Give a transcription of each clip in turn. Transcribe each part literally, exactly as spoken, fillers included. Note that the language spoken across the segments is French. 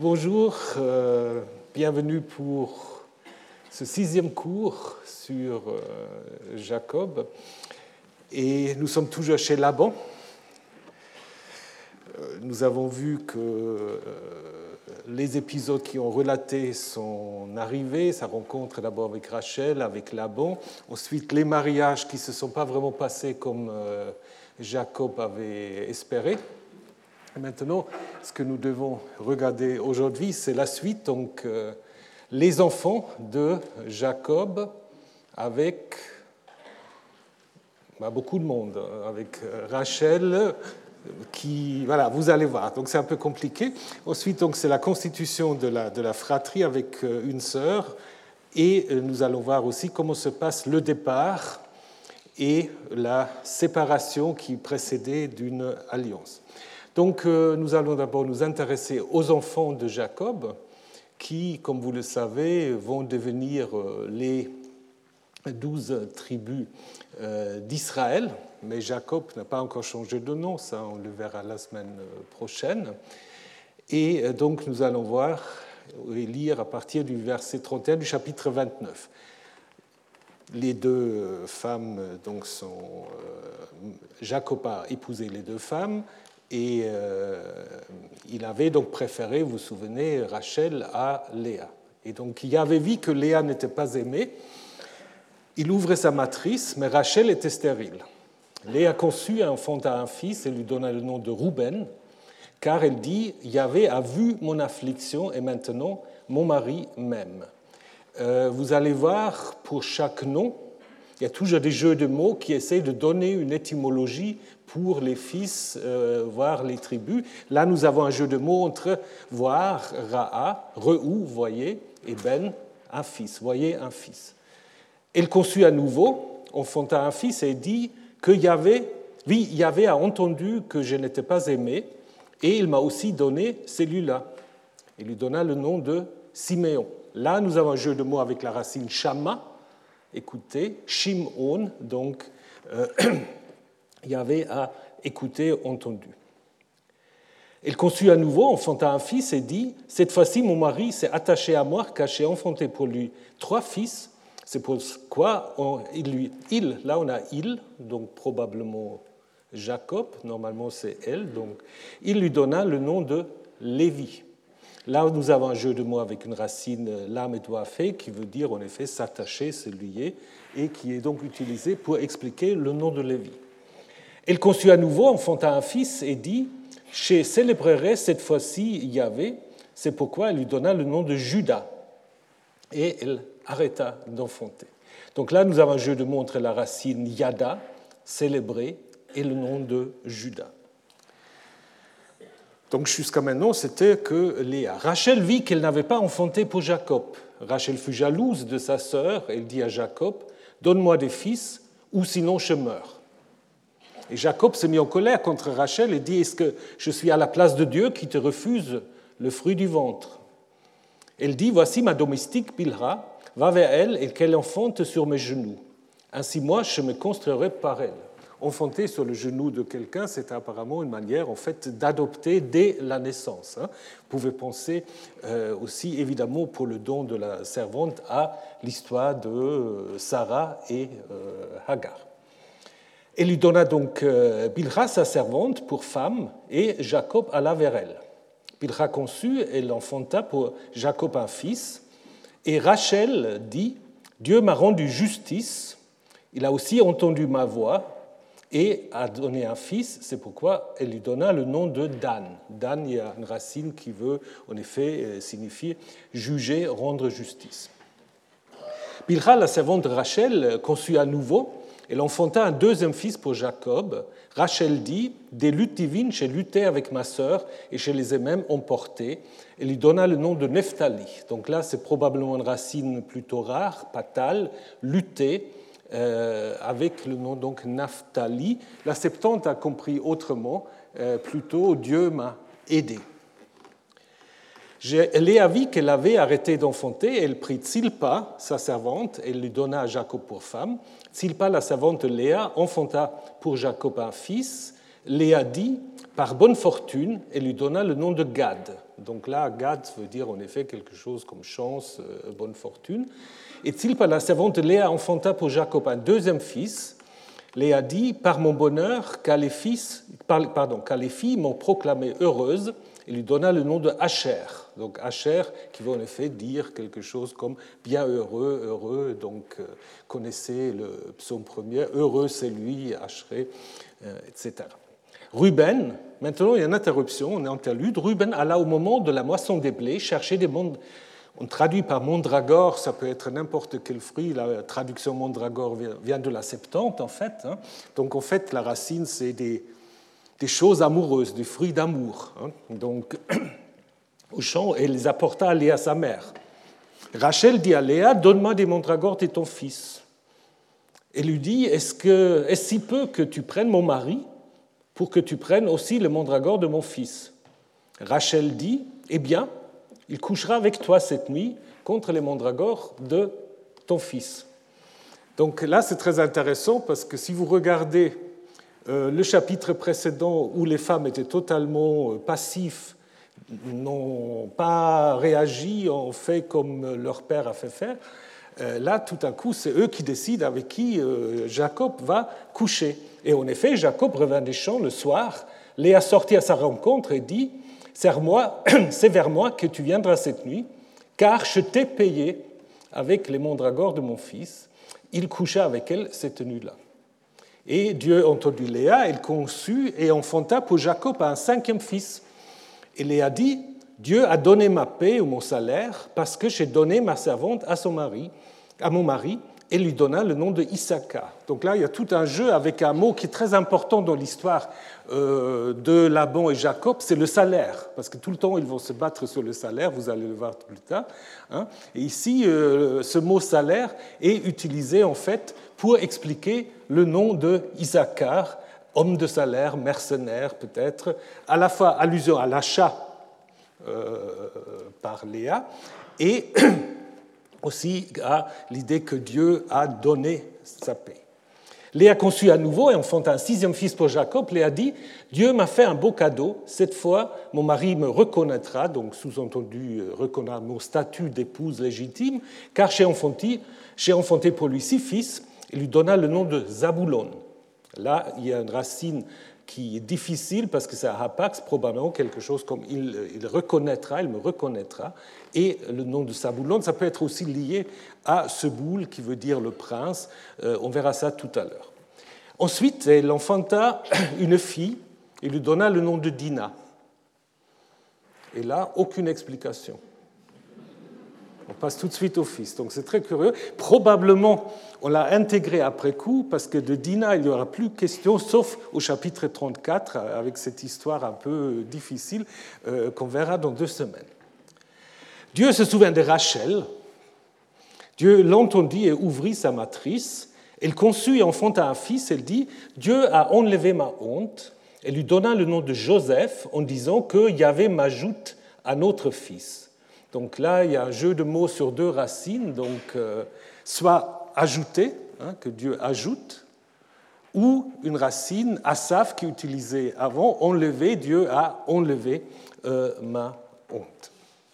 Bonjour, euh, bienvenue pour ce sixième cours sur euh, Jacob. Et nous sommes toujours chez Laban. Euh, nous avons vu que euh, les épisodes qui ont relaté son arrivée, sa rencontre d'abord avec Rachel, avec Laban, ensuite les mariages qui ne se sont pas vraiment passés comme euh, Jacob avait espéré. Et maintenant, ce que nous devons regarder aujourd'hui, c'est la suite, donc euh, les enfants de Jacob avec bah, beaucoup de monde, avec Rachel, qui, voilà, vous allez voir, donc c'est un peu compliqué. Ensuite, donc, c'est la constitution de la, de la fratrie avec une sœur, et nous allons voir aussi comment se passe le départ et la séparation qui précédait d'une alliance. Donc, euh, nous allons d'abord nous intéresser aux enfants de Jacob, qui, comme vous le savez, vont devenir euh, les douze tribus euh, d'Israël. Mais Jacob n'a pas encore changé de nom, ça on le verra la semaine prochaine. Et euh, donc, nous allons voir et lire à partir du verset trente et un du chapitre vingt-neuf. Les deux femmes donc, sont. Euh, Jacob a épousé les deux femmes. Et euh, il avait donc préféré, vous vous souvenez, Rachel à Léa. Et donc il avait vu que Léa n'était pas aimée. Il ouvrait sa matrice, mais Rachel était stérile. Léa conçut et enfanta un fils et lui donna le nom de Rouben, car elle dit « Yahvé a vu mon affliction et maintenant mon mari m'aime. Euh, » Vous allez voir, pour chaque nom, il y a toujours des jeux de mots qui essayent de donner une étymologie pour les fils, euh, voire les tribus. Là, nous avons un jeu de mots entre voir, Ra'a, Re'ou, voyez, et Ben, un fils, voyez, un fils. Elle conçut à nouveau, enfanta un fils et dit que Yahvé, oui, Yahvé a entendu que je n'étais pas aimé et il m'a aussi donné celui-là. Il lui donna le nom de Siméon. Là, nous avons un jeu de mots avec la racine Shama, écoutez, Shimon, donc euh, Yahvé a écouté, entendu. Elle conçut à nouveau, enfanta un fils et dit « Cette fois-ci, mon mari s'est attaché à moi car j'ai enfanté pour lui trois fils. C'est pourquoi on, il, lui, il, là on a il, donc probablement Jacob, normalement c'est elle, donc il lui donna le nom de Lévi. » Là, nous avons un jeu de mots avec une racine lam et doifé qui veut dire en effet s'attacher, se lier, et qui est donc utilisé pour expliquer le nom de Lévi. Elle conçut à nouveau, enfanta un fils et dit « Je célébrerai cette fois-ci Yahvé », c'est pourquoi elle lui donna le nom de Juda. Et elle arrêta d'enfanter. Donc là, nous avons un jeu de mots entre la racine Yada, célébrer, et le nom de Juda. Donc jusqu'à maintenant, c'était que Léa. Rachel vit qu'elle n'avait pas enfanté pour Jacob. Rachel fut jalouse de sa sœur. Elle dit à Jacob, « Donne-moi des fils, ou sinon je meurs. » Et Jacob s'est mis en colère contre Rachel et dit, « Est-ce que je suis à la place de Dieu qui te refuse le fruit du ventre ?» Elle dit, « Voici ma domestique Bilha, va vers elle et qu'elle enfante sur mes genoux. Ainsi moi, je me construirai par elle. » Enfanter sur le genou de quelqu'un, c'est apparemment une manière en fait, d'adopter dès la naissance. Vous pouvez penser euh, aussi, évidemment, pour le don de la servante, à l'histoire de Sarah et euh, Hagar. Elle lui donna donc euh, Bilha, sa servante, pour femme, et Jacob alla vers elle. Bilha conçut, elle enfanta pour Jacob un fils, et Rachel dit « Dieu m'a rendu justice, il a aussi entendu ma voix, et a donné un fils, c'est pourquoi elle lui donna le nom de Dan. Dan, il y a une racine qui veut en effet signifier juger, rendre justice. Bilha, la servante de Rachel, conçut à nouveau, elle enfanta un deuxième fils pour Jacob. Rachel dit, des luttes divines, j'ai lutté avec ma sœur et je les ai même emportées. Elle lui donna le nom de Nephtali. Donc là, c'est probablement une racine plutôt rare, patale, lutter. Euh, avec le nom donc Naphtali. La Septante a compris autrement, euh, plutôt Dieu m'a aidé. Léa vit qu'elle avait arrêté d'enfanter, elle prit Tsilpa, sa servante, et lui donna à Jacob pour femme. Tsilpa, la servante de Léa, enfanta pour Jacob un fils. Léa dit, par bonne fortune, elle lui donna le nom de Gad. Donc là, Gad veut dire en effet quelque chose comme chance, euh, bonne fortune. Et Zilpa, la servante de Léa, enfanta pour Jacob un deuxième fils. Léa dit, par mon bonheur, car les, fils, pardon, car les filles m'ont proclamée heureuse, et lui donna le nom de Asher. Donc Asher qui veut en effet dire quelque chose comme bien heureux, heureux. Donc euh, connaissez le psaume premier, heureux c'est lui, Asheré, euh, et cetera. Ruben, maintenant il y a une interruption, on est en interlude. Ruben alla au moment de la moisson des blés chercher des mondes. On traduit par mandragore, ça peut être n'importe quel fruit. La traduction mandragore vient de la Septante en fait. Donc en fait la racine c'est des des choses amoureuses, des fruits d'amour. Donc, au champ, elle les apporta à Léa, sa mère. Rachel dit à Léa, donne-moi des mandragores de ton fils. Elle lui dit, est-ce que, est-ce si peu que tu prennes mon mari pour que tu prennes aussi le mandragore de mon fils? Rachel dit, eh bien, il couchera avec toi cette nuit contre les mandragores de ton fils. Donc là, c'est très intéressant parce que si vous regardez le chapitre précédent où les femmes étaient totalement passives, n'ont pas réagi, ont fait comme leur père a fait faire, là, tout à coup, c'est eux qui décident avec qui Jacob va coucher. Et en effet, Jacob revint des champs le soir, Léa sortit à sa rencontre et dit, Serre-moi, c'est vers moi que tu viendras cette nuit, car je t'ai payé avec les mandragores de mon fils. Il coucha avec elle cette nuit-là. Et Dieu entendit Léa, elle conçut et enfanta pour Jacob un cinquième fils. Et Léa dit, Dieu a donné ma paie ou mon salaire parce que j'ai donné ma servante à son mari, à mon mari, et lui donna le nom de Issachar. Donc là, il y a tout un jeu avec un mot qui est très important dans l'histoire euh, de Laban et Jacob, c'est le salaire, parce que tout le temps, ils vont se battre sur le salaire, vous allez le voir plus tard. Hein. Et ici, euh, ce mot salaire est utilisé en fait pour expliquer le nom de Issachar, homme de salaire, mercenaire peut-être, à la fois allusion à l'achat euh, par Léa et aussi à l'idée que Dieu a donné sa paix. Léa conçut à nouveau et enfanta un sixième fils pour Jacob. Léa dit, Dieu m'a fait un beau cadeau. Cette fois, mon mari me reconnaîtra, donc sous-entendu, reconnaîtra mon statut d'épouse légitime, car j'ai enfanté, j'ai enfanté pour lui six fils. Il lui donna le nom de Zaboulon. Là, il y a une racine qui est difficile parce que c'est un hapax, probablement quelque chose comme il, il reconnaîtra, il me reconnaîtra. Et le nom de Zaboulon, ça peut être aussi lié à Seboul, qui veut dire le prince. Euh, on verra ça tout à l'heure. Ensuite, elle enfanta une fille et lui donna le nom de Dina. Et là, aucune explication. On passe tout de suite au fils. Donc c'est très curieux. Probablement, on l'a intégré après coup, parce que de Dina, il n'y aura plus question, sauf au chapitre trente-quatre, avec cette histoire un peu difficile euh, qu'on verra dans deux semaines. Dieu se souvint de Rachel. Dieu l'entendit et ouvrit sa matrice. Elle conçut et enfanta un fils. Elle dit, Dieu a enlevé ma honte. Elle lui donna le nom de Joseph en disant que Yahvé m'ajoute à notre fils. Donc là, il y a un jeu de mots sur deux racines, donc euh, soit ajouter, hein, que Dieu ajoute, ou une racine, asaf, qui est utilisée avant, enlever, Dieu a enlevé euh, ma honte.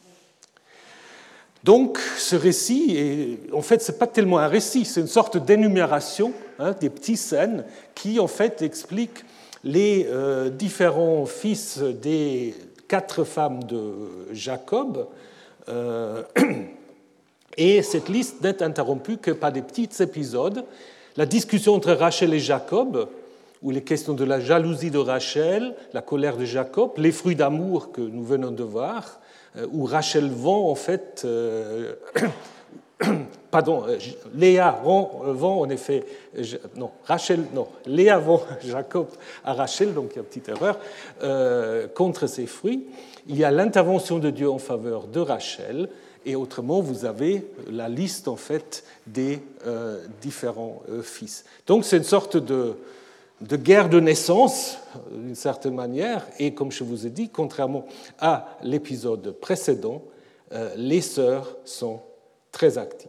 Donc ce récit, est, en fait, ce n'est pas tellement un récit, c'est une sorte d'énumération, hein, des petites scènes qui, en fait, expliquent les euh, différents fils des quatre femmes de Jacob. Euh, et cette liste n'est interrompue que par des petits épisodes. La discussion entre Rachel et Jacob, où il est question de la jalousie de Rachel, la colère de Jacob, les fruits d'amour que nous venons de voir, où Rachel vend en fait, euh, pardon, Léa vend en effet, non, Rachel, non, Léa vend Jacob à Rachel, donc il y a une petite erreur, euh, contre ses fruits. Il y a l'intervention de Dieu en faveur de Rachel, et autrement, vous avez la liste en fait des euh, différents euh, fils. Donc c'est une sorte de, de guerre de naissance, d'une certaine manière, et comme je vous ai dit, contrairement à l'épisode précédent, euh, les sœurs sont très actives.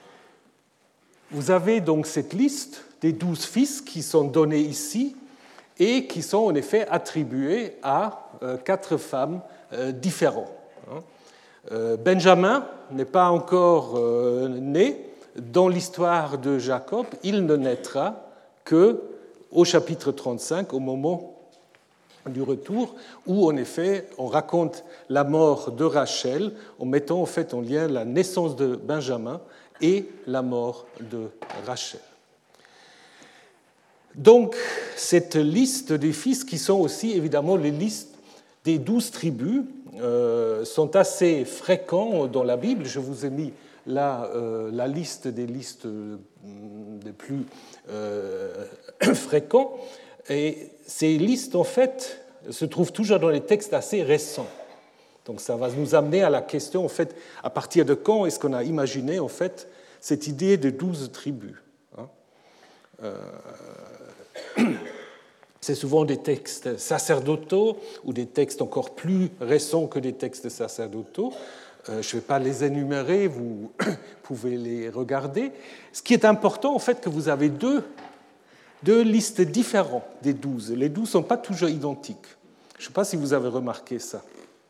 Vous avez donc cette liste des douze fils qui sont donnés ici, et qui sont en effet attribués à euh, quatre femmes euh, différentes. Euh, Benjamin n'est pas encore euh, né. Dans l'histoire de Jacob, il ne naîtra qu'au chapitre trente-cinq, au moment du retour, où en effet on raconte la mort de Rachel en mettant en fait en lien la naissance de Benjamin et la mort de Rachel. Donc cette liste des fils, qui sont aussi évidemment les listes des douze tribus, euh, sont assez fréquents dans la Bible. Je vous ai mis là euh, la liste des listes euh, des plus euh, fréquents. Et ces listes, en fait, se trouvent toujours dans les textes assez récents. Donc ça va nous amener à la question, en fait, à partir de quand est-ce qu'on a imaginé, en fait, cette idée de douze tribus. Hein euh, C'est souvent des textes sacerdotaux ou des textes encore plus récents que des textes sacerdotaux. Euh, je ne vais pas les énumérer, vous pouvez les regarder. Ce qui est important, en fait, que vous avez deux, deux listes différentes des douze. Les douze ne sont pas toujours identiques. Je ne sais pas si vous avez remarqué ça.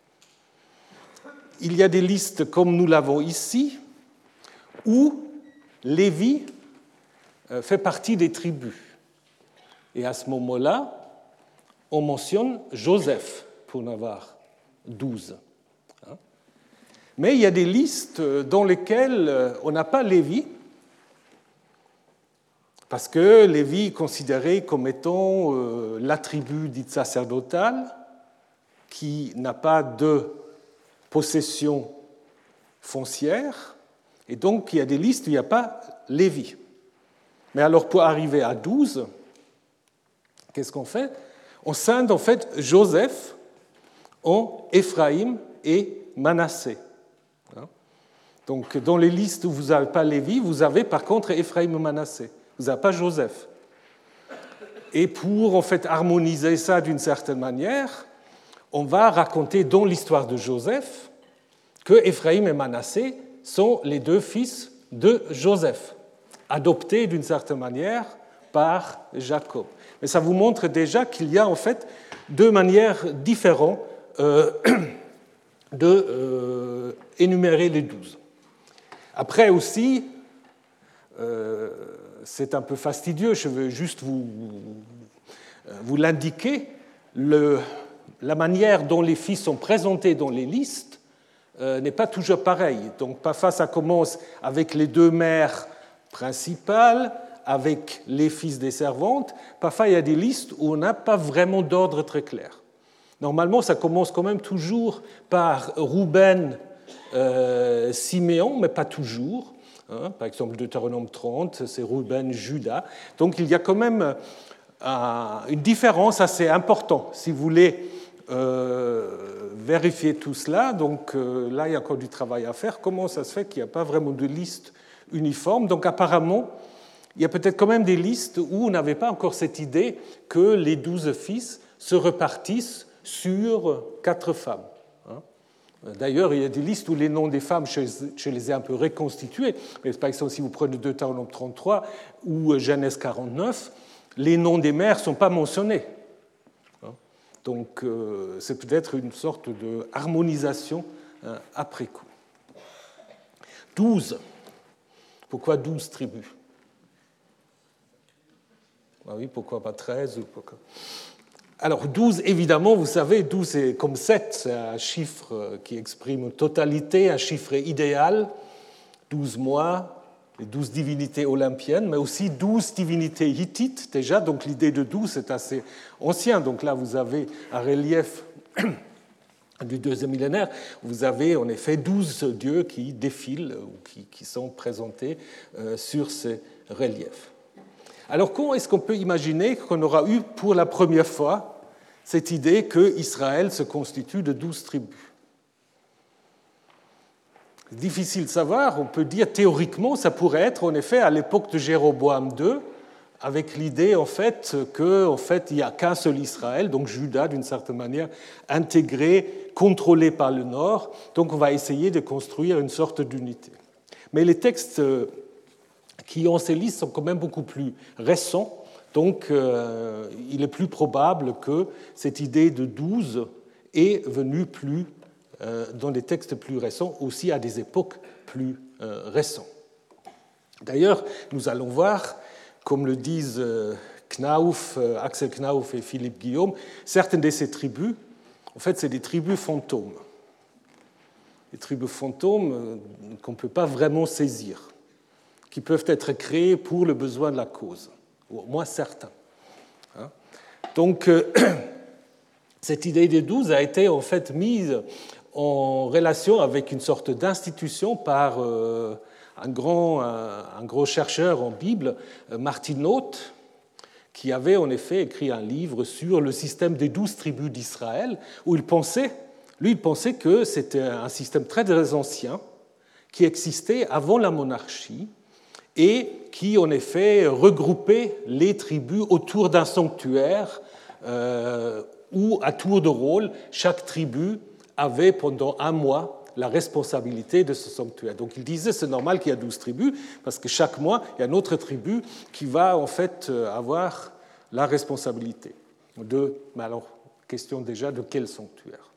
Il y a des listes comme nous l'avons ici, où Lévi fait partie des tribus. Et à ce moment-là, on mentionne Joseph pour en avoir douze. Mais il y a des listes dans lesquelles on n'a pas Lévi, parce que Lévi est considéré comme étant la tribu dite sacerdotale, qui n'a pas de possession foncière, et donc il y a des listes où il n'y a pas Lévi. Mais alors pour arriver à douze, qu'est-ce qu'on fait? On scinde en fait Joseph en Éphraïm et Manassé. Donc dans les listes où vous n'avez pas Lévi, vous avez par contre Éphraïm et Manassé. Vous n'avez pas Joseph. Et pour en fait harmoniser ça d'une certaine manière, on va raconter dans l'histoire de Joseph que Éphraïm et Manassé sont les deux fils de Joseph, adoptés d'une certaine manière par Jacob. Mais ça vous montre déjà qu'il y a en fait deux manières différentes euh, de euh, énumérer les douze. Après aussi, euh, c'est un peu fastidieux, je veux juste vous, vous l'indiquer, le, la manière dont les fils sont présentés dans les listes euh, n'est pas toujours pareille. Donc parfois ça commence avec les deux mères principales, avec les fils des servantes. Parfois il y a des listes où on n'a pas vraiment d'ordre très clair. Normalement ça commence quand même toujours par Rouben, euh, Siméon, mais pas toujours. Hein, par exemple, Deutéronome trente, c'est Rouben, Juda. Donc il y a quand même euh, une différence assez importante. Si vous voulez euh, vérifier tout cela, donc euh, là il y a encore du travail à faire. Comment ça se fait qu'il n'y a pas vraiment de liste uniforme? Donc apparemment, il y a peut-être quand même des listes où on n'avait pas encore cette idée que les douze fils se repartissent sur quatre femmes. D'ailleurs, il y a des listes où les noms des femmes, je les ai un peu reconstitués. Mais par exemple, si vous prenez Deutéronome trente-trois ou Genèse quarante-neuf, les noms des mères ne sont pas mentionnés. Donc, c'est peut-être une sorte de harmonisation après coup. douze. Pourquoi douze tribus? Ah oui, pourquoi pas treize ou pourquoi... Alors, douze, évidemment, vous savez, douze, c'est comme sept, c'est un chiffre qui exprime une totalité, un chiffre idéal, douze mois, les douze divinités olympiennes, mais aussi douze divinités hittites, déjà, donc l'idée de douze est assez ancien. Donc là, vous avez un relief du deuxième millénaire, vous avez en effet douze dieux qui défilent ou qui, qui sont présentés euh, sur ces reliefs. Alors, comment est-ce qu'on peut imaginer qu'on aura eu pour la première fois cette idée qu'Israël se constitue de douze tribus? C'est difficile de savoir, on peut dire théoriquement, ça pourrait être en effet à l'époque de Jéroboam deux, avec l'idée en fait qu'en fait, il n'y a qu'un seul Israël, donc Juda d'une certaine manière, intégré, contrôlé par le Nord, donc on va essayer de construire une sorte d'unité. Mais les textes qui ont ces listes sont quand même beaucoup plus récents. Donc, euh, il est plus probable que cette idée de douze est venue plus, euh, dans des textes plus récents, aussi à des époques plus euh, récentes. D'ailleurs, nous allons voir, comme le disent Knauf, Axel Knauf et Philippe Guillaume, certaines de ces tribus, en fait, c'est des tribus fantômes. Des tribus fantômes qu'on ne peut pas vraiment saisir, qui peuvent être créées pour le besoin de la cause, ou au moins certains. Donc, cette idée des douze a été en fait mise en relation avec une sorte d'institution par un grand, un gros chercheur en Bible, Martin Noth, qui avait en effet écrit un livre sur le système des douze tribus d'Israël, où il pensait, lui, il pensait que c'était un système très ancien qui existait avant la monarchie et qui, en effet, regroupait les tribus autour d'un sanctuaire euh, où, à tour de rôle, chaque tribu avait pendant un mois la responsabilité de ce sanctuaire. Donc il disait c'est normal qu'il y a douze tribus, parce que chaque mois, il y a une autre tribu qui va en fait avoir la responsabilité de, mais alors, question déjà de quel sanctuaire?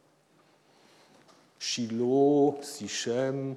Shiloh, Sichem,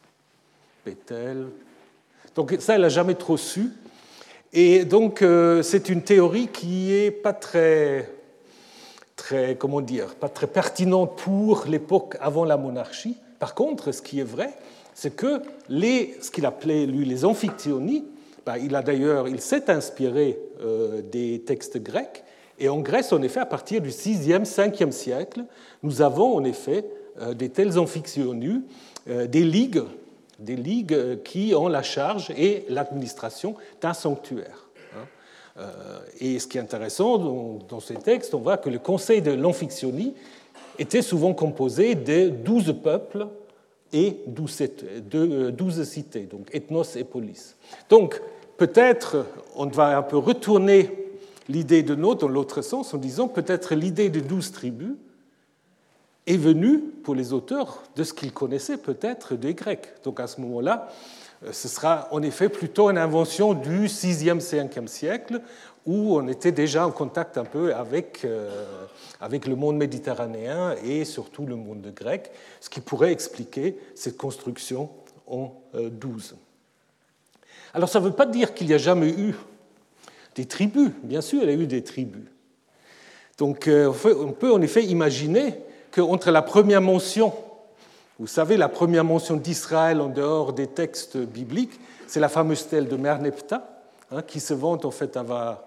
Bethel. Donc ça, elle n'a jamais trop su. Et donc c'est une théorie qui n'est pas très... très, comment dire, pas très pertinente pour l'époque avant la monarchie. Par contre, ce qui est vrai, c'est que les, ce qu'il appelait, lui, les amphictyonies, ben, il a d'ailleurs, il s'est inspiré euh, des textes grecs, et en Grèce, en effet, à partir du sixième, cinquième siècle, nous avons en effet euh, des tels amphictyonies, euh, des ligues, des ligues qui ont la charge et l'administration d'un sanctuaire. Et ce qui est intéressant dans ces textes, on voit que le conseil de l'amphictyonie était souvent composé de douze peuples et douze cités, donc ethnos et polis. Donc peut-être on va un peu retourner l'idée de Noth dans l'autre sens en disant peut-être l'idée de douze tribus est venue pour les auteurs de ce qu'ils connaissaient peut-être des Grecs. Donc à ce moment-là, ce sera en effet plutôt une invention du sixième, cinquième siècle, où on était déjà en contact un peu avec, euh, avec le monde méditerranéen et surtout le monde grec, ce qui pourrait expliquer cette construction en douze. Alors ça ne veut pas dire qu'il n'y a jamais eu des tribus. Bien sûr, il y a eu des tribus. Donc on peut en effet imaginer qu'entre la première mention, vous savez, la première mention d'Israël en dehors des textes bibliques, c'est la fameuse stèle de Merneptah, hein, qui se vante en fait avoir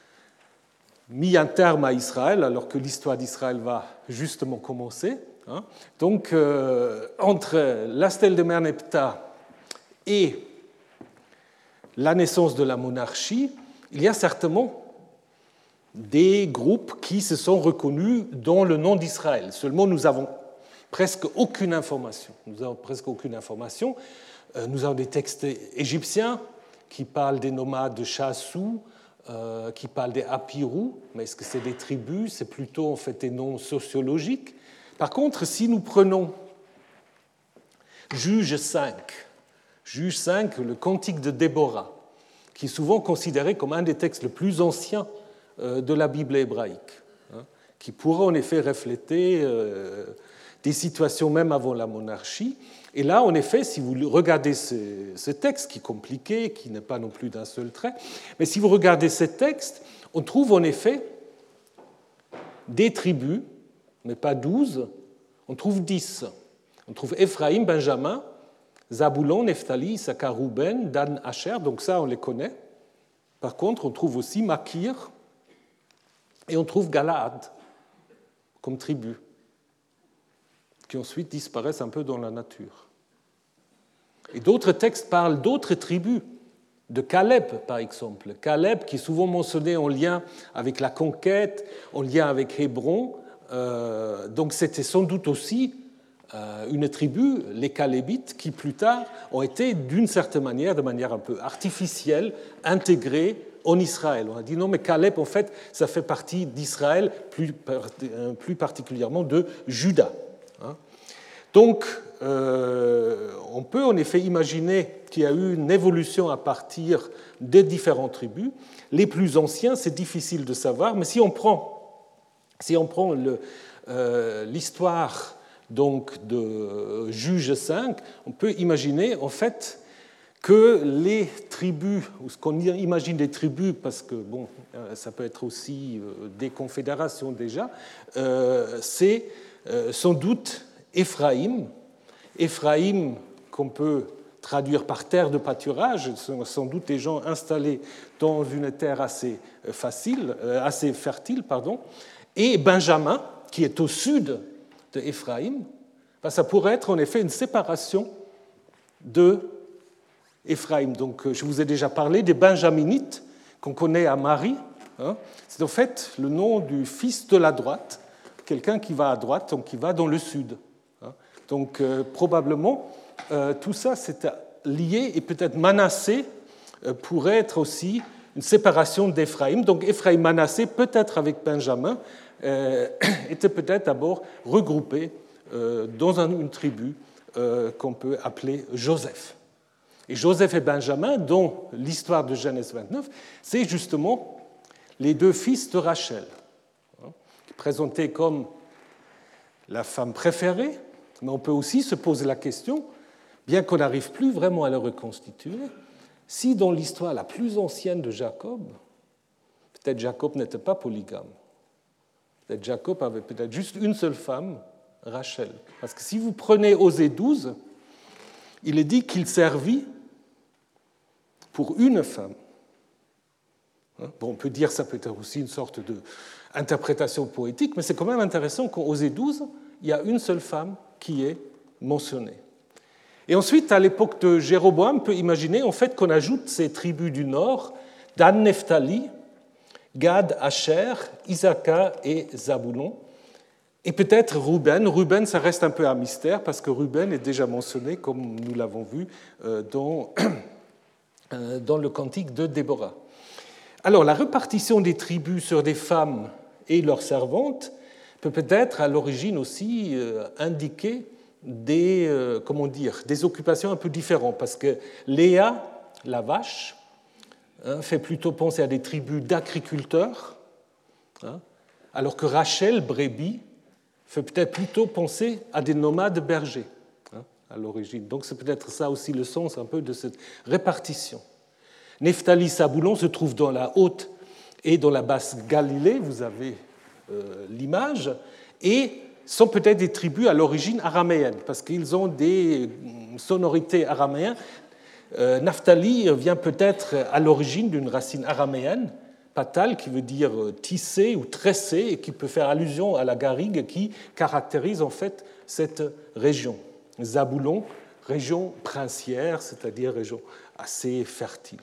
mis un terme à Israël, alors que l'histoire d'Israël va justement commencer. Hein. Donc, euh, entre la stèle de Merneptah et la naissance de la monarchie, il y a certainement des groupes qui se sont reconnus dans le nom d'Israël. Seulement, nous avons presque aucune information. Nous avons presque aucune information. Nous avons des textes égyptiens qui parlent des nomades de Chassou, euh, qui parlent des Apirou, mais est-ce que c'est des tribus? C'est plutôt en fait des noms sociologiques. Par contre, si nous prenons Juge cinq, Juge cinq, le Cantique de Déborah, qui est souvent considéré comme un des textes les plus anciens de la Bible hébraïque, hein, qui pourrait en effet refléter euh, des situations même avant la monarchie. Et là, en effet, si vous regardez ce, ce texte, qui est compliqué, qui n'est pas non plus d'un seul trait, mais si vous regardez ce texte, on trouve en effet des tribus, mais pas douze, on trouve dix. On trouve Éphraïm, Benjamin, Zaboulon, Nephtali, Issachar, Rouben, Dan, Asher, donc ça, on les connaît. Par contre, on trouve aussi Makir et on trouve Galaad comme tribu, qui ensuite disparaissent un peu dans la nature. Et d'autres textes parlent d'autres tribus, de Caleb par exemple. Caleb qui est souvent mentionné en lien avec la conquête, en lien avec Hébron. Euh, donc c'était sans doute aussi euh, une tribu, les Calébites, qui plus tard ont été d'une certaine manière, de manière un peu artificielle, intégrés en Israël. On a dit non, mais Caleb, en fait, ça fait partie d'Israël, plus, plus particulièrement de Juda. Donc, euh, on peut en effet imaginer qu'il y a eu une évolution à partir des différentes tribus. Les plus anciens, c'est difficile de savoir, mais si on prend, si on prend le, euh, l'histoire donc, de Juge cinq, on peut imaginer en fait que les tribus, ou ce qu'on imagine des tribus, parce que bon, ça peut être aussi des confédérations déjà, euh, c'est euh, sans doute Éphraïm. Éphraïm, qu'on peut traduire par terre de pâturage, sont sans doute des gens installés dans une terre assez facile, assez fertile, pardon, et Benjamin, qui est au sud de Éphraïm, ça pourrait être en effet une séparation de Éphraïm. Donc, je vous ai déjà parlé des Benjaminites qu'on connaît à Marie. Hein. C'est en fait le nom du fils de la droite, quelqu'un qui va à droite, donc qui va dans le sud. Hein. Donc, euh, probablement, euh, tout ça, c'est lié, et peut-être Manassé euh, pourrait être aussi une séparation d'Éphraïm. Donc, Éphraïm-Manassé, peut-être avec Benjamin, euh, étaient peut-être d'abord regroupés euh, dans un, une tribu euh, qu'on peut appeler Joseph. Et Joseph et Benjamin, dont l'histoire de Genèse vingt-neuf, c'est justement les deux fils de Rachel, hein, présentés comme la femme préférée, mais on peut aussi se poser la question, bien qu'on n'arrive plus vraiment à le reconstituer, si dans l'histoire la plus ancienne de Jacob, peut-être Jacob n'était pas polygame, peut-être Jacob avait peut-être juste une seule femme, Rachel. Parce que si vous prenez Osée douze, il est dit qu'il servit pour une femme. Bon, on peut dire que ça peut être aussi une sorte d'interprétation poétique, mais c'est quand même intéressant qu'en Osée douze, il y a une seule femme qui est mentionnée. Et ensuite, à l'époque de Jéroboam, on peut imaginer en fait qu'on ajoute ces tribus du nord, Dan, Nephtali, Gad, Asher, Isaka et Zaboulon, et peut-être Ruben. Ruben, ça reste un peu un mystère, parce que Ruben est déjà mentionné, comme nous l'avons vu, dans, dans le cantique de Déborah. Alors, la répartition des tribus sur des femmes et leurs servantes peut peut-être à l'origine aussi indiquer des, comment dire, des occupations un peu différentes, parce que Léa, la vache, hein, fait plutôt penser à des tribus d'agriculteurs, hein, alors que Rachel, brebis, fait peut-être plutôt penser à des nomades bergers, hein, à l'origine. Donc c'est peut-être ça aussi le sens un peu de cette répartition. Nephtali, Zaboulon se trouvent dans la haute et dans la basse Galilée, vous avez euh, l'image, et sont peut-être des tribus à l'origine araméenne, parce qu'ils ont des sonorités araméennes. Euh, Naphtali vient peut-être à l'origine d'une racine araméenne, patal, qui veut dire tisser ou tresser, et qui peut faire allusion à la garrigue qui caractérise en fait cette région. Zaboulon, région princière, c'est-à-dire région assez fertile.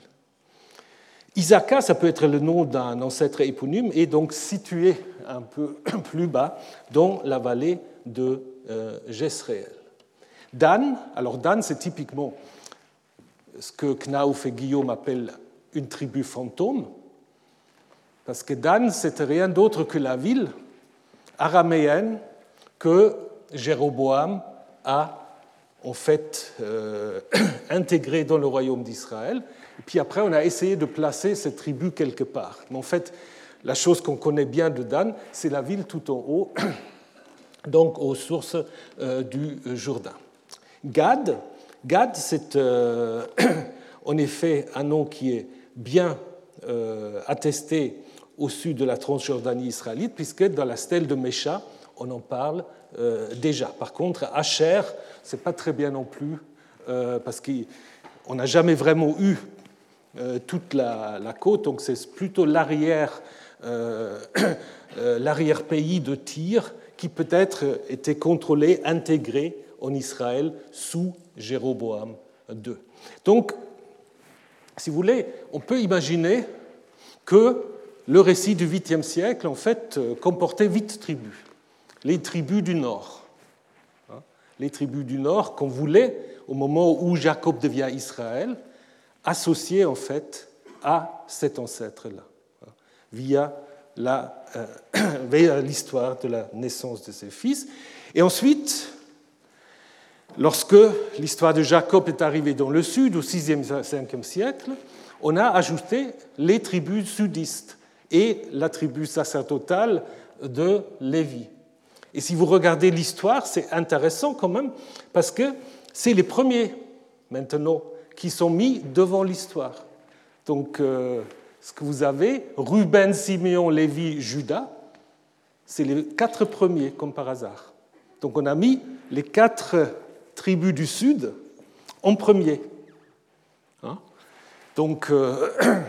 Isaka, ça peut être le nom d'un ancêtre éponyme, et donc situé un peu plus bas dans la vallée de Jezréel. Dan, alors Dan, c'est typiquement ce que Knauf et Guillaume appellent une tribu fantôme, parce que Dan, c'était rien d'autre que la ville araméenne que Jéroboam a en fait euh, intégrée dans le royaume d'Israël. Et puis après, on a essayé de placer cette tribu quelque part. Mais en fait, la chose qu'on connaît bien de Dan, c'est la ville tout en haut, donc aux sources euh, du Jourdain. Gad, Gad, c'est euh, en effet un nom qui est bien euh, attesté au sud de la Transjordanie israélite, puisque dans la stèle de Mécha, on en parle euh, déjà. Par contre, Asher, ce n'est pas très bien non plus, euh, parce qu'on n'a jamais vraiment eu euh, toute la, la côte, donc c'est plutôt l'arrière, euh, l'arrière-pays de Tyr qui peut-être était contrôlé, intégré en Israël sous Jéroboam deux. Donc, si vous voulez, on peut imaginer que le récit du huitième siècle, en fait, comportait huit tribus. Les tribus du Nord. Les tribus du Nord qu'on voulait, au moment où Jacob devient Israël, associer, en fait, à cet ancêtre-là, via, la, euh, via l'histoire de la naissance de ses fils. Et ensuite, Lorsque l'histoire de Jacob est arrivée dans le sud, au sixième et cinquième siècle, on a ajouté les tribus sudistes et la tribu sacerdotale de Lévi. Et si vous regardez l'histoire, c'est intéressant quand même, parce que c'est les premiers, maintenant, qui sont mis devant l'histoire. Donc, euh, ce que vous avez, Ruben, Siméon, Lévi, Juda, c'est les quatre premiers, comme par hasard. Donc, on a mis les quatre tribus du Sud en premier. Hein? Donc, euh,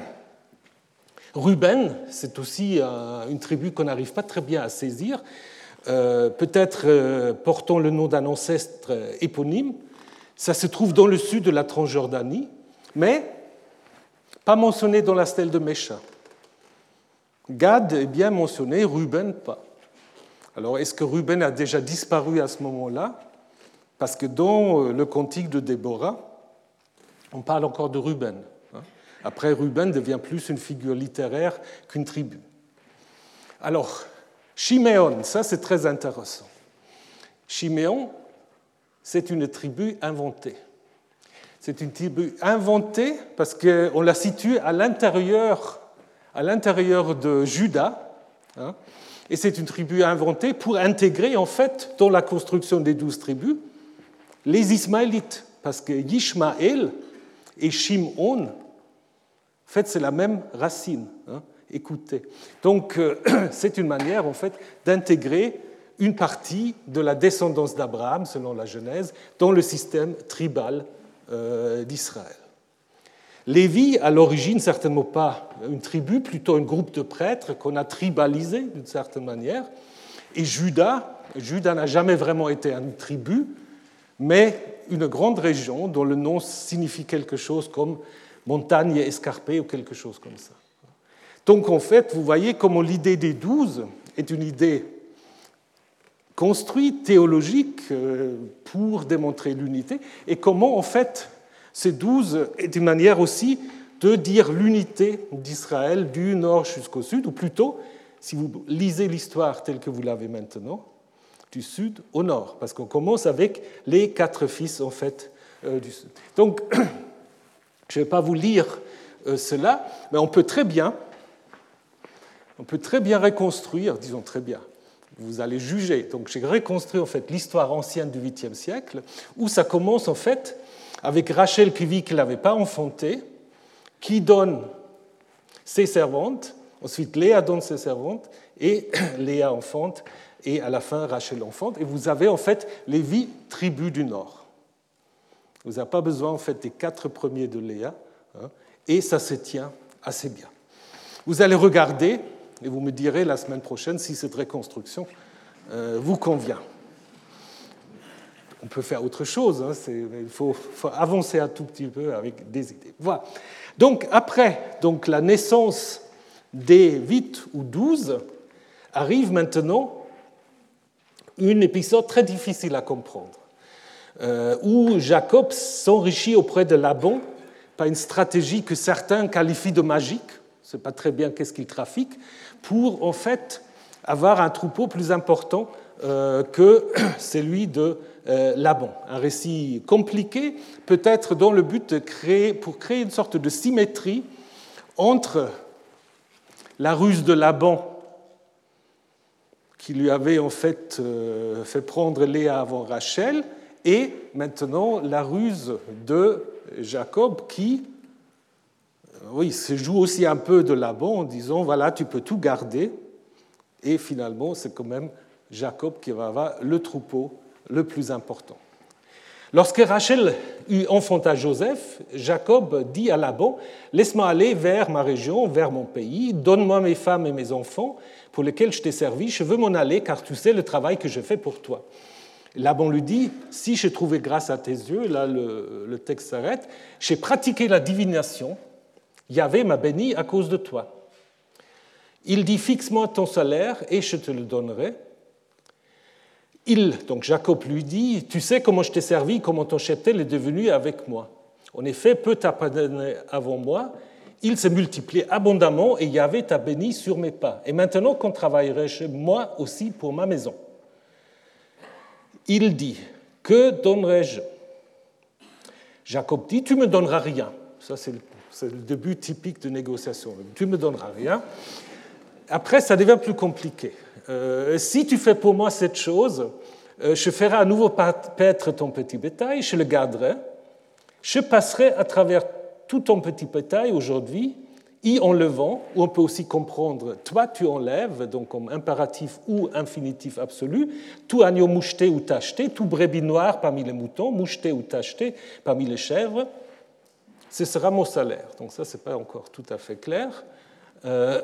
Ruben, c'est aussi euh, une tribu qu'on n'arrive pas très bien à saisir, euh, peut-être euh, portant le nom d'un ancêtre éponyme. Ça se trouve dans le sud de la Transjordanie, mais pas mentionné dans la stèle de Mécha. Gad est bien mentionné, Ruben pas. Alors, est-ce que Ruben a déjà disparu à ce moment-là? Parce que dans le cantique de Déborah, on parle encore de Ruben. Après, Ruben devient plus une figure littéraire qu'une tribu. Alors, Chiméon, ça c'est très intéressant. Chiméon, c'est une tribu inventée. C'est une tribu inventée parce qu'on la situe à l'intérieur, à l'intérieur de Juda, hein, et c'est une tribu inventée pour intégrer, en fait, dans la construction des douze tribus, les Ismaélites, parce que Yishmaël et Shimon, en fait, c'est la même racine. Hein, écoutez. Donc, euh, c'est une manière, en fait, d'intégrer une partie de la descendance d'Abraham, selon la Genèse, dans le système tribal euh, d'Israël. Lévi, à l'origine, certainement pas une tribu, plutôt un groupe de prêtres qu'on a tribalisé d'une certaine manière. Et Juda, Juda n'a jamais vraiment été une tribu, mais une grande région dont le nom signifie quelque chose comme montagne escarpée ou quelque chose comme ça. Donc, en fait, vous voyez comment l'idée des douze est une idée construite, théologique, pour démontrer l'unité, et comment, en fait, ces douze est une manière aussi de dire l'unité d'Israël du nord jusqu'au sud, ou plutôt, si vous lisez l'histoire telle que vous l'avez maintenant, du sud au nord, parce qu'on commence avec les quatre fils, en fait, euh, du sud. Donc, je ne vais pas vous lire euh, cela, mais on peut très bien, on peut très bien reconstruire, disons très bien, vous allez juger. Donc, j'ai reconstruit, en fait, l'histoire ancienne du huitième siècle, où ça commence, en fait, avec Rachel qui vit qu'elle n'avait pas enfanté, qui donne ses servantes, ensuite Léa donne ses servantes, et Léa enfante, et à la fin, Rachel enfante. Et vous avez en fait les huit tribus du Nord. Vous n'avez pas besoin en fait des quatre premiers de Léa, hein, et ça se tient assez bien. Vous allez regarder, et vous me direz la semaine prochaine si cette reconstruction euh, vous convient. On peut faire autre chose, hein, c'est, il faut, faut avancer un tout petit peu avec des idées. Voilà. Donc après donc, la naissance des huit ou douze, arrive maintenant un épisode très difficile à comprendre, euh, où Jacob s'enrichit auprès de Laban par une stratégie que certains qualifient de magique, je ne sais pas très bien qu'est-ce qu'il trafique, pour en fait avoir un troupeau plus important euh, que celui de euh, Laban. Un récit compliqué, peut-être dans le but de créer, pour créer une sorte de symétrie entre la ruse de Laban, qui lui avait en fait euh, fait prendre Léa avant Rachel, et maintenant la ruse de Jacob qui, euh, oui, se joue aussi un peu de Laban en disant voilà, tu peux tout garder, et finalement c'est quand même Jacob qui va avoir le troupeau le plus important. Lorsque Rachel eut enfanté Joseph, Jacob dit à Laban « Laisse-moi aller vers ma région, vers mon pays, donne-moi mes femmes et mes enfants pour lesquels je t'ai servi, je veux m'en aller car tu sais le travail que je fais pour toi. » Laban lui dit « Si j'ai trouvé grâce à tes yeux, là le, le texte s'arrête, j'ai pratiqué la divination, Yahvé m'a béni à cause de toi. Il dit « Fixe-moi ton salaire et je te le donnerai. » Il, donc Jacob lui dit, tu sais comment je t'ai servi, comment ton cheptel est devenu avec moi. En effet, peu t'a pardonné avant moi, il s'est multiplié abondamment et Yahvé t'a béni sur mes pas. Et maintenant qu'on travaillerait chez moi aussi pour ma maison. Il dit, que donnerai-je? Jacob dit, tu ne me donneras rien. Ça, c'est le, c'est le début typique de négociation. Tu ne me donneras rien. Après, ça devient plus compliqué. Euh, si tu fais pour moi cette chose, euh, je ferai à nouveau paître ton petit bétail, je le garderai, je passerai à travers tout ton petit bétail aujourd'hui, y enlevant, ou on peut aussi comprendre toi tu enlèves, donc comme impératif ou infinitif absolu, tout agneau moucheté ou tacheté, tout brebis noir parmi les moutons, moucheté ou tacheté parmi les chèvres, ce sera mon salaire. Donc ça, ce n'est pas encore tout à fait clair. Euh,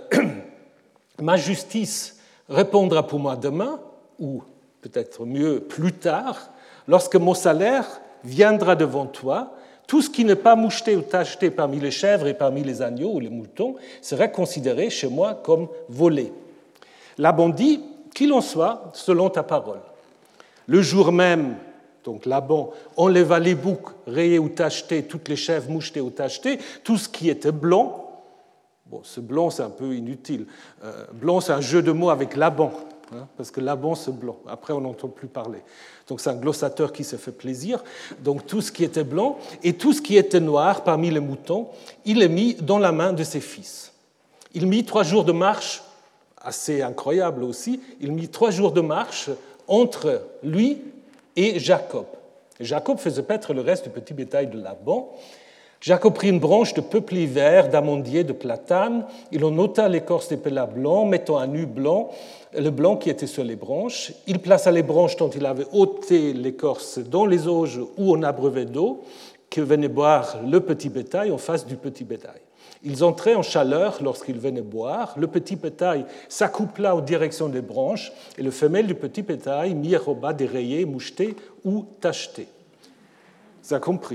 ma justice répondra pour moi demain, ou peut-être mieux plus tard, lorsque mon salaire viendra devant toi. Tout ce qui n'est pas moucheté ou tacheté parmi les chèvres et parmi les agneaux ou les moutons sera considéré chez moi comme volé. Laban dit, qu'il en soit selon ta parole. Le jour même, donc Laban enleva les boucs rayés ou tachetés, toutes les chèvres mouchetées ou tachetées, tout ce qui était blanc. Bon, ce blanc, c'est un peu inutile. Euh, blanc, c'est un jeu de mots avec Laban, hein, parce que Laban, c'est blanc. Après, on n'entend plus parler. Donc c'est un glossateur qui se fait plaisir. Donc tout ce qui était blanc et tout ce qui était noir parmi les moutons, il est mis dans la main de ses fils. Il mit trois jours de marche, assez incroyable aussi, il mit trois jours de marche entre lui et Jacob. Et Jacob faisait paître le reste du petit bétail de Laban. Jacob prit une branche de peuplier vert, d'amandier, de platane. Il en ôta l'écorce des pélats blancs, mettant à nu blanc le blanc qui était sur les branches. Il plaça les branches dont il avait ôté l'écorce dans les auges ou en abreuvet d'eau que venait boire le petit bétail en face du petit bétail. Ils entraient en chaleur lorsqu'ils venaient boire. Le petit bétail s'accoupla aux directions des branches et le femelle du petit bétail mit au bas des rayés, mouchetés ou tachetés. Vous avez compris.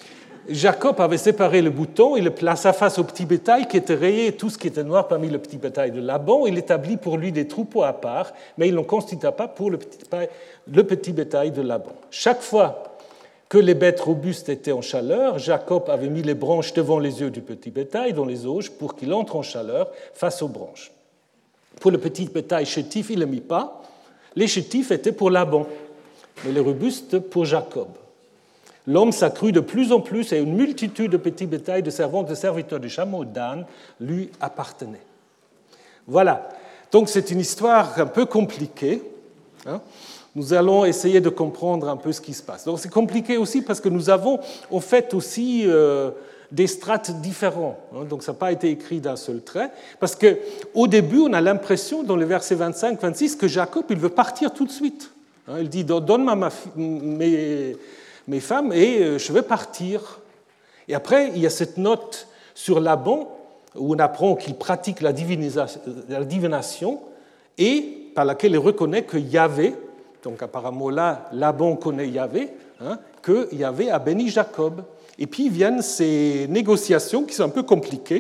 Jacob avait séparé le bouton, il le plaça face au petit bétail qui était rayé, tout ce qui était noir parmi le petit bétail de Laban. Il établit pour lui des troupeaux à part, mais il n'en constitua pas pour le petit, le petit bétail de Laban. Chaque fois que les bêtes robustes étaient en chaleur, Jacob avait mis les branches devant les yeux du petit bétail dans les auges pour qu'il entre en chaleur face aux branches. Pour le petit bétail chétif, il ne le mit pas. Les chétifs étaient pour Laban, mais les robustes pour Jacob. L'homme s'accrut de plus en plus et une multitude de petits bétails de servantes, de serviteurs, de chameaux, d'ânes lui appartenaient. Voilà. Donc c'est une histoire un peu compliquée. Hein. Nous allons essayer de comprendre un peu ce qui se passe. Donc c'est compliqué aussi parce que nous avons en fait aussi euh, des strates différents. Hein. Donc ça n'a pas été écrit d'un seul trait. Parce qu'au début, on a l'impression, dans les versets vingt-cinq vingt-six, que Jacob il veut partir tout de suite. Hein. Il dit « Donne-moi ma fi- mes... mes femmes, et je vais partir. » Et après, il y a cette note sur Laban, où on apprend qu'il pratique la divination, et par laquelle il reconnaît que Yahvé, donc apparemment là, Laban connaît Yahvé, hein, que Yahvé a béni Jacob. Et puis viennent ces négociations qui sont un peu compliquées.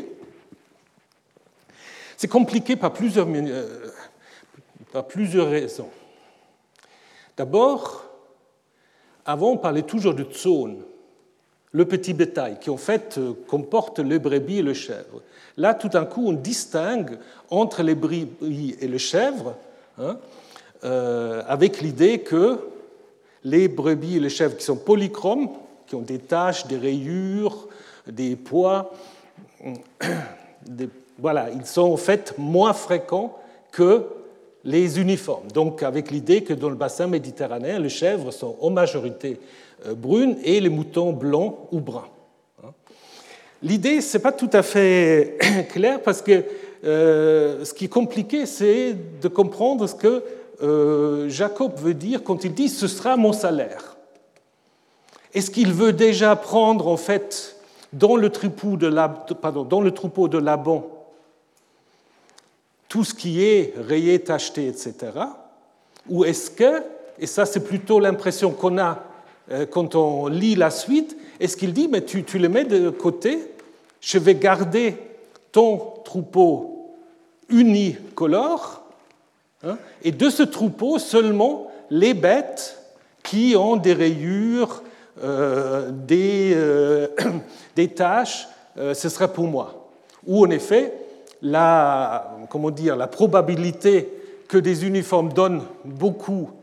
C'est compliqué par plusieurs, euh, par plusieurs raisons. D'abord, avant, on parlait toujours de tzon, le petit bétail, qui en fait comporte les brebis et les chèvres. Là, tout d'un coup, on distingue entre les brebis et les chèvres, hein, euh, avec l'idée que les brebis et les chèvres qui sont polychromes, qui ont des taches, des rayures, des pois, des, voilà, ils sont en fait moins fréquents que les uniformes. Donc, avec l'idée que dans le bassin méditerranéen, les chèvres sont en majorité brunes et les moutons blancs ou bruns. L'idée, ce n'est pas tout à fait clair parce que euh, ce qui est compliqué, c'est de comprendre ce que euh, Jacob veut dire quand il dit « ce sera mon salaire ». Est-ce qu'il veut déjà prendre, en fait, dans le troupeau de, Lab, pardon, dans le troupeau de Laban, tout ce qui est rayé, tacheté, et cetera. Ou est-ce que, et ça c'est plutôt l'impression qu'on a quand on lit la suite, est-ce qu'il dit, mais tu, tu les mets de côté, je vais garder ton troupeau unicolore, hein, et de ce troupeau seulement les bêtes qui ont des rayures, euh, des, euh, des taches, euh, ce sera pour moi. Ou en effet, La, comment dire, la probabilité que des uniformes donnent beaucoup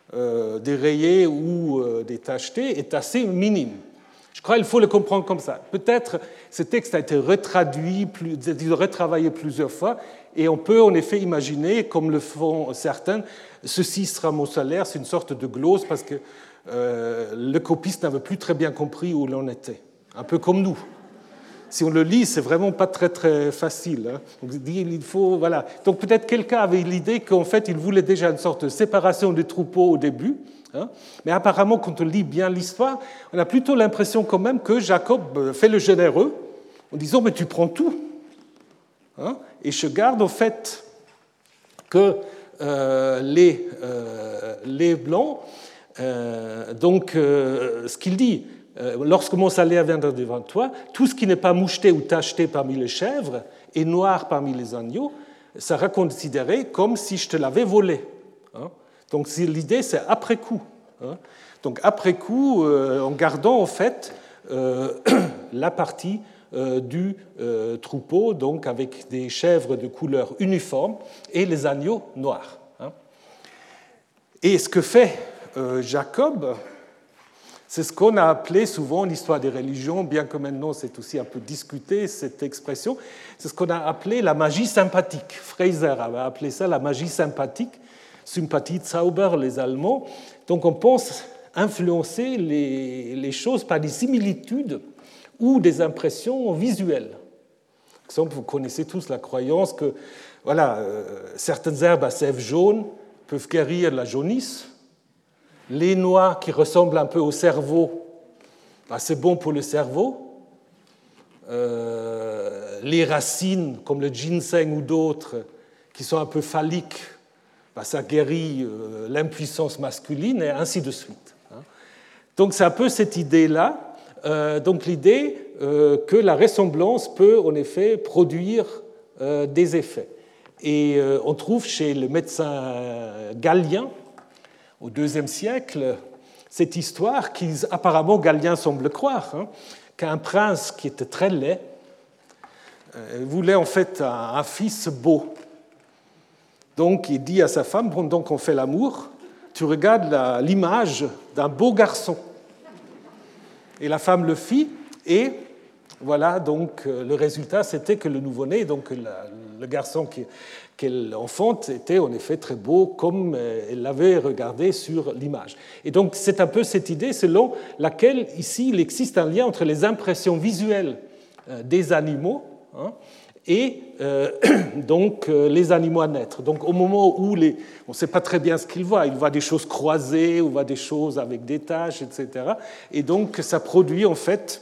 euh, des rayés ou euh, des tachetés est assez minime. Je crois qu'il faut le comprendre comme ça. Peut-être ce texte a été retraduit, plus, retravaillé plusieurs fois, et on peut en effet imaginer, comme le font certains, ceci sera mon salaire, c'est une sorte de glose parce que euh, le copiste n'avait plus très bien compris où l'on était. Un peu comme nous. Si on le lit, c'est vraiment pas très très facile. Hein. Donc, il faut, voilà. Donc peut-être quelqu'un avait l'idée qu'en fait, il voulait déjà une sorte de séparation des troupeaux au début. Hein. Mais apparemment, quand on lit bien l'histoire, on a plutôt l'impression quand même que Jacob fait le généreux en disant mais tu prends tout. Hein. Et je garde au fait que euh, les, euh, les Blancs, euh, donc euh, ce qu'il dit, lorsque mon salaire viendra devant toi, tout ce qui n'est pas moucheté ou tacheté parmi les chèvres et noir parmi les agneaux sera considéré comme si je te l'avais volé. Donc l'idée, c'est après coup. Donc après coup, en gardant en fait la partie du troupeau, donc avec des chèvres de couleur uniforme et les agneaux noirs. Et ce que fait Jacob, c'est ce qu'on a appelé souvent l'histoire des religions, bien que maintenant c'est aussi un peu discuté, cette expression, c'est ce qu'on a appelé la magie sympathique. Fraser avait appelé ça la magie sympathique, Sympathiezauber, les Allemands. Donc on pense influencer les, les choses par des similitudes ou des impressions visuelles. Par exemple, vous connaissez tous la croyance que voilà, euh, certaines herbes à sève jaune peuvent guérir la jaunisse. Les noix qui ressemblent un peu au cerveau, ben c'est bon pour le cerveau. Euh, les racines, comme le ginseng ou d'autres, qui sont un peu phalliques, ben ça guérit euh, l'impuissance masculine, et ainsi de suite. Donc c'est un peu cette idée-là. Euh, donc l'idée euh, que la ressemblance peut en effet produire euh, des effets. Et euh, on trouve chez le médecin Galien, au deuxième siècle, cette histoire qu'apparemment Galien semble croire, hein, qu'un prince qui était très laid euh, voulait en fait un, un fils beau. Donc il dit à sa femme, pendant qu'on fait l'amour, tu regardes la, l'image d'un beau garçon. Et la femme le fit, et voilà, donc le résultat, c'était que le nouveau-né, donc la, le garçon qui, qu'elle enfante, était en effet très beau, comme elle l'avait regardé sur l'image. Et donc c'est un peu cette idée selon laquelle ici il existe un lien entre les impressions visuelles des animaux hein, et euh, donc les animaux à naître. Donc au moment où les, on ne sait pas très bien ce qu'il voit, il voit des choses croisées, ou voit des choses avec des taches, et cetera. Et donc ça produit en fait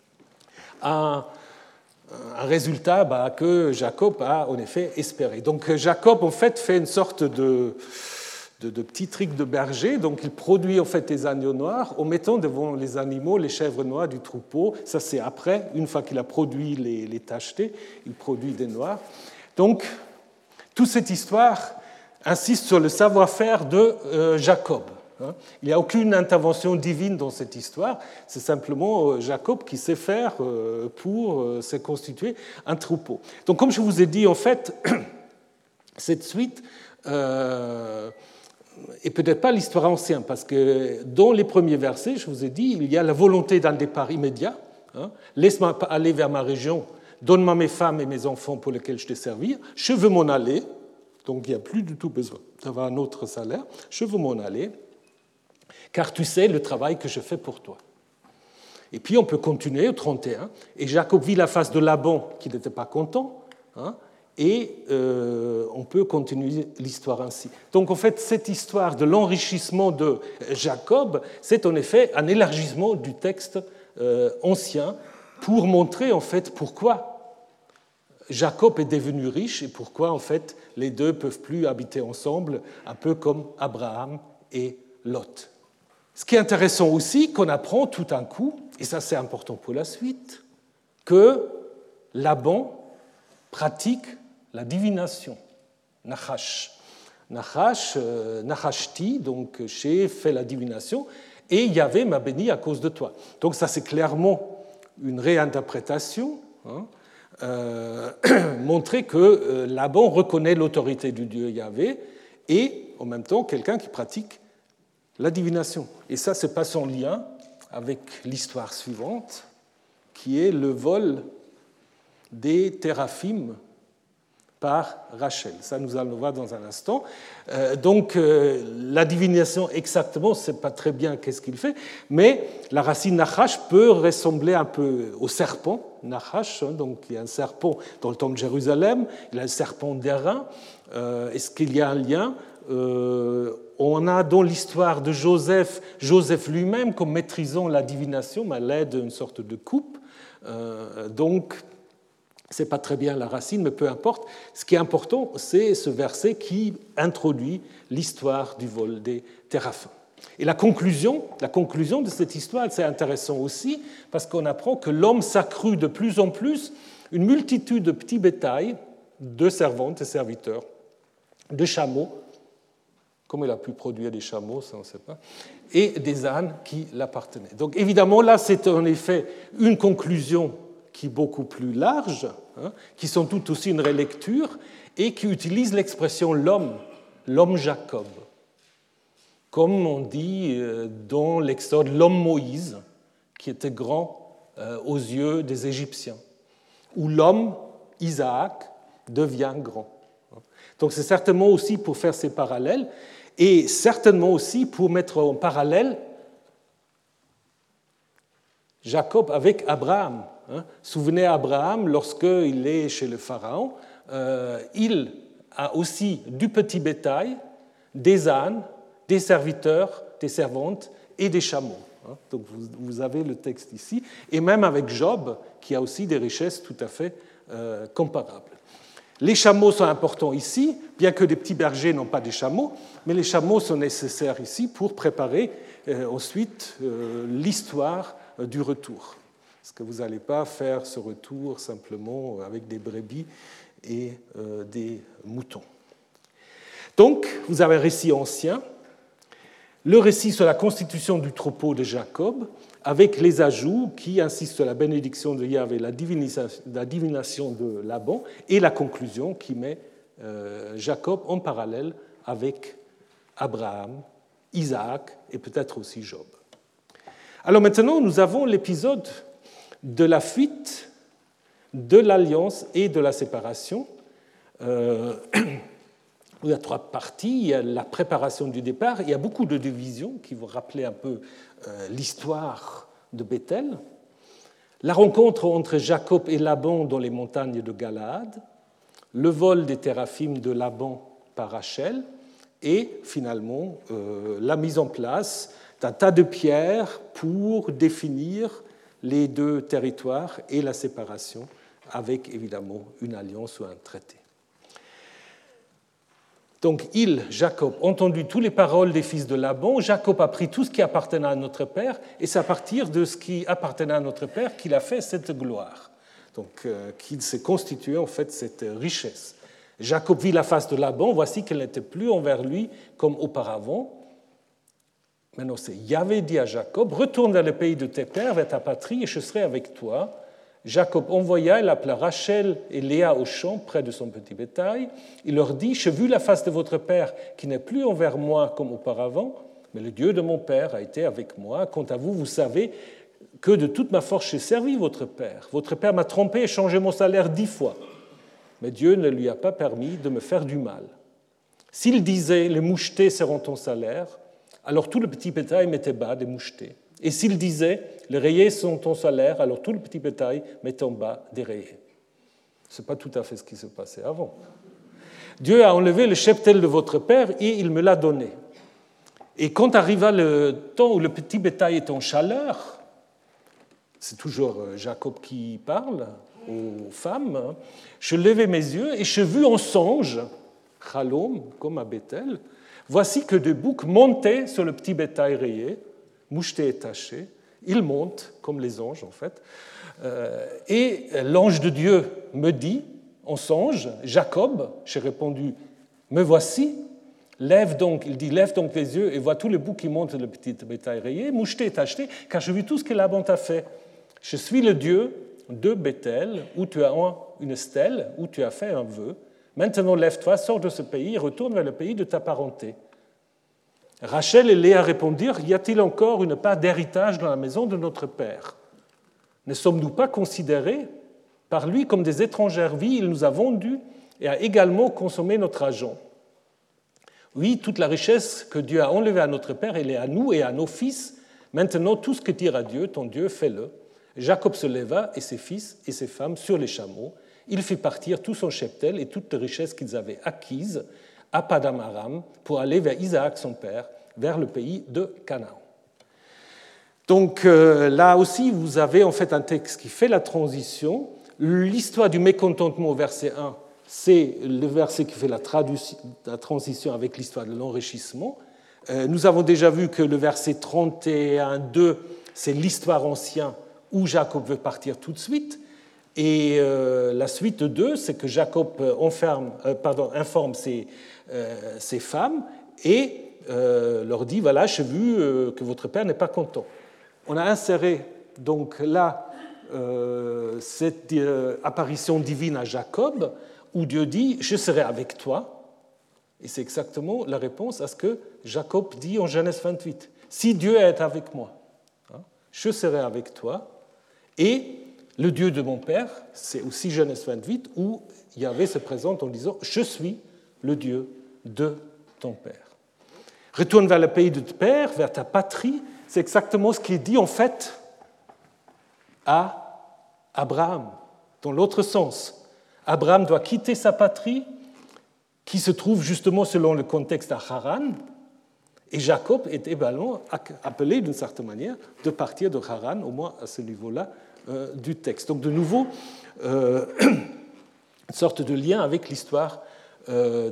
un, un résultat bah, que Jacob a en effet espéré. Donc Jacob en fait fait une sorte de, de, de petit trick de berger. Donc il produit en fait des agneaux noirs en mettant devant les animaux les chèvres noires du troupeau. Ça c'est après, une fois qu'il a produit les, les tachetés, il produit des noirs. Donc toute cette histoire insiste sur le savoir-faire de euh, Jacob. Il n'y a aucune intervention divine dans cette histoire, c'est simplement Jacob qui sait faire pour se constituer un troupeau. Donc comme je vous ai dit, en fait, cette suite euh, est peut-être pas l'histoire ancienne, parce que dans les premiers versets, je vous ai dit, il y a la volonté d'un départ immédiat, hein, laisse-moi aller vers ma région, donne-moi mes femmes et mes enfants pour lesquels je te servir, je veux m'en aller, donc il n'y a plus du tout besoin d'avoir un autre salaire, je veux m'en aller, car tu sais le travail que je fais pour toi. Et puis on peut continuer au trente et un, et Jacob vit la face de Laban qui n'était pas content, hein, et euh, on peut continuer l'histoire ainsi. Donc en fait, cette histoire de l'enrichissement de Jacob, c'est en effet un élargissement du texte euh, ancien pour montrer en fait pourquoi Jacob est devenu riche et pourquoi en fait les deux ne peuvent plus habiter ensemble, un peu comme Abraham et Lot. Ce qui est intéressant aussi, qu'on apprend tout d'un coup, et ça c'est important pour la suite, que Laban pratique la divination, Nachash. Nachash, euh, Nachashti, donc j'ai fait la divination, et Yahvé m'a béni à cause de toi. Donc ça c'est clairement une réinterprétation, hein, euh, montrer que euh, Laban reconnaît l'autorité du Dieu Yahvé, et en même temps quelqu'un qui pratique la divination. Et ça, c'est pas sans lien avec l'histoire suivante, qui est le vol des téraphimes par Rachel. Ça, nous allons le voir dans un instant. Euh, donc, euh, la divination, exactement, je ne sais pas très bien qu'est-ce qu'il fait, mais la racine Nachash peut ressembler un peu au serpent. Nachash, hein, donc il y a un serpent dans le temple de Jérusalem, il y a le serpent d'airain. Euh, est-ce qu'il y a un lien? euh, On a dans l'histoire de Joseph, Joseph lui-même comme maîtrisant la divination à l'aide d'une sorte de coupe. Euh, donc, ce n'est pas très bien la racine, mais peu importe. Ce qui est important, c'est ce verset qui introduit l'histoire du vol des téraphins. Et la conclusion, la conclusion de cette histoire, c'est intéressant aussi, parce qu'on apprend que l'homme s'accrut de plus en plus une multitude de petits bétails, de servantes et serviteurs, de chameaux, comme il a pu produire des chameaux, ça on ne sait pas, et des ânes qui l'appartenaient. Donc évidemment, là, c'est en effet une conclusion qui est beaucoup plus large, hein, qui sont tout aussi une relecture, et qui utilise l'expression l'homme, l'homme Jacob. Comme on dit dans l'Exode, l'homme Moïse, qui était grand aux yeux des Égyptiens, ou l'homme Isaac devient grand. Donc c'est certainement aussi pour faire ces parallèles, et certainement aussi pour mettre en parallèle Jacob avec Abraham. Souvenez Abraham, lorsqu'il est chez le Pharaon, euh, il a aussi du petit bétail, des ânes, des serviteurs, des servantes et des chameaux. Donc vous avez le texte ici, et même avec Job, qui a aussi des richesses tout à fait euh, comparables. Les chameaux sont importants ici, bien que les petits bergers n'ont pas des chameaux, mais les chameaux sont nécessaires ici pour préparer euh, ensuite euh, l'histoire euh, du retour. Parce que vous n'allez pas faire ce retour simplement avec des brebis et euh, des moutons. Donc, vous avez un récit ancien, le récit sur la constitution du troupeau de Jacob, avec les ajouts qui insistent sur la bénédiction de Yahvé, la divination de Laban, et la conclusion qui met euh, Jacob en parallèle avec Abraham, Isaac et peut-être aussi Job. Alors maintenant, nous avons l'épisode de la fuite, de l'alliance et de la séparation. Euh, il y a trois parties. Il y a la préparation du départ. Il y a beaucoup de divisions qui vont rappeler un peu euh, l'histoire de Béthel. La rencontre entre Jacob et Laban dans les montagnes de Galaad. Le vol des téraphim de Laban par Rachel. Et finalement, euh, la mise en place d'un tas de pierres pour définir les deux territoires et la séparation, avec évidemment une alliance ou un traité. Donc il, Jacob, a entendu toutes les paroles des fils de Laban. Jacob a pris tout ce qui appartenait à notre père, et c'est à partir de ce qui appartenait à notre père qu'il a fait cette gloire. Donc euh, qu'il s'est constitué en fait cette richesse. Jacob vit la face de Laban, voici qu'elle n'était plus envers lui comme auparavant. Maintenant, c'est Yahvé dit à Jacob, retourne vers le pays de tes pères, vers ta patrie, et je serai avec toi. Jacob envoya, il appela Rachel et Léa au champ, près de son petit bétail. Il leur dit, j'ai vu la face de votre père, qui n'est plus envers moi comme auparavant, mais le Dieu de mon père a été avec moi. Quant à vous, vous savez que de toute ma force j'ai servi votre père. Votre père m'a trompé et changé mon salaire dix fois. Mais Dieu ne lui a pas permis de me faire du mal. S'il disait, les mouchetés seront ton salaire, alors tout le petit bétail mettait bas des mouchetés. Et s'il disait, les rayés sont ton salaire, alors tout le petit bétail mettait en bas des rayés. Ce n'est pas tout à fait ce qui se passait avant. Dieu a enlevé le cheptel de votre père et il me l'a donné. Et quand arriva le temps où le petit bétail était en chaleur, c'est toujours Jacob qui parle aux femmes, je levai mes yeux et je vis en songe, Chalom, comme à Béthel, voici que des boucs montaient sur le petit bétail rayé, moucheté et taché. Ils montent, comme les anges en fait. Et l'ange de Dieu me dit, en songe, Jacob, j'ai répondu, me voici, lève donc, il dit, lève donc les yeux et vois tous les boucs qui montent sur le petit bétail rayé, moucheté et taché, car je vis tout ce que Laban t'a fait. Je suis le Dieu de Béthel, où tu as une stèle, où tu as fait un vœu. Maintenant, lève-toi, sors de ce pays et retourne vers le pays de ta parenté. Rachel et Léa répondirent, « Y a-t-il encore une part d'héritage dans la maison de notre père? Ne sommes-nous pas considérés par lui comme des étrangères? Oui, il nous a vendus et a également consommé notre argent. Oui, toute la richesse que Dieu a enlevée à notre père, elle est à nous et à nos fils. Maintenant, tout ce que dira Dieu, ton Dieu, fais-le. » Jacob se leva et ses fils et ses femmes sur les chameaux. Il fit partir tout son cheptel et toutes les richesses qu'ils avaient acquises à Padam Aram pour aller vers Isaac, son père, vers le pays de Canaan. Donc euh, là aussi, vous avez en fait un texte qui fait la transition. L'histoire du mécontentement au verset un, c'est le verset qui fait la, la transition avec l'histoire de l'enrichissement. Euh, nous avons déjà vu que le verset trente et un deux, c'est l'histoire ancienne où Jacob veut partir tout de suite. Et euh, la suite de deux, c'est que Jacob enferme, euh, pardon, informe ses, euh, ses femmes et euh, leur dit, voilà, j'ai vu euh, que votre père n'est pas content. On a inséré donc là euh, cette euh, apparition divine à Jacob où Dieu dit, je serai avec toi. Et c'est exactement la réponse à ce que Jacob dit en Genèse vingt-huit. Si Dieu est avec moi, hein, je serai avec toi. Et le Dieu de mon père, c'est aussi Genèse vingt-huit, où Yahvé se présente en disant « Je suis le Dieu de ton père ». Retourne vers le pays de ton père, vers ta patrie. C'est exactement ce qui est dit en fait à Abraham, dans l'autre sens. Abraham doit quitter sa patrie, qui se trouve justement selon le contexte à Haran, et Jacob est également appelé d'une certaine manière de partir de Haran, au moins à ce niveau-là, du texte. Donc de nouveau, euh, une sorte de lien avec l'histoire euh,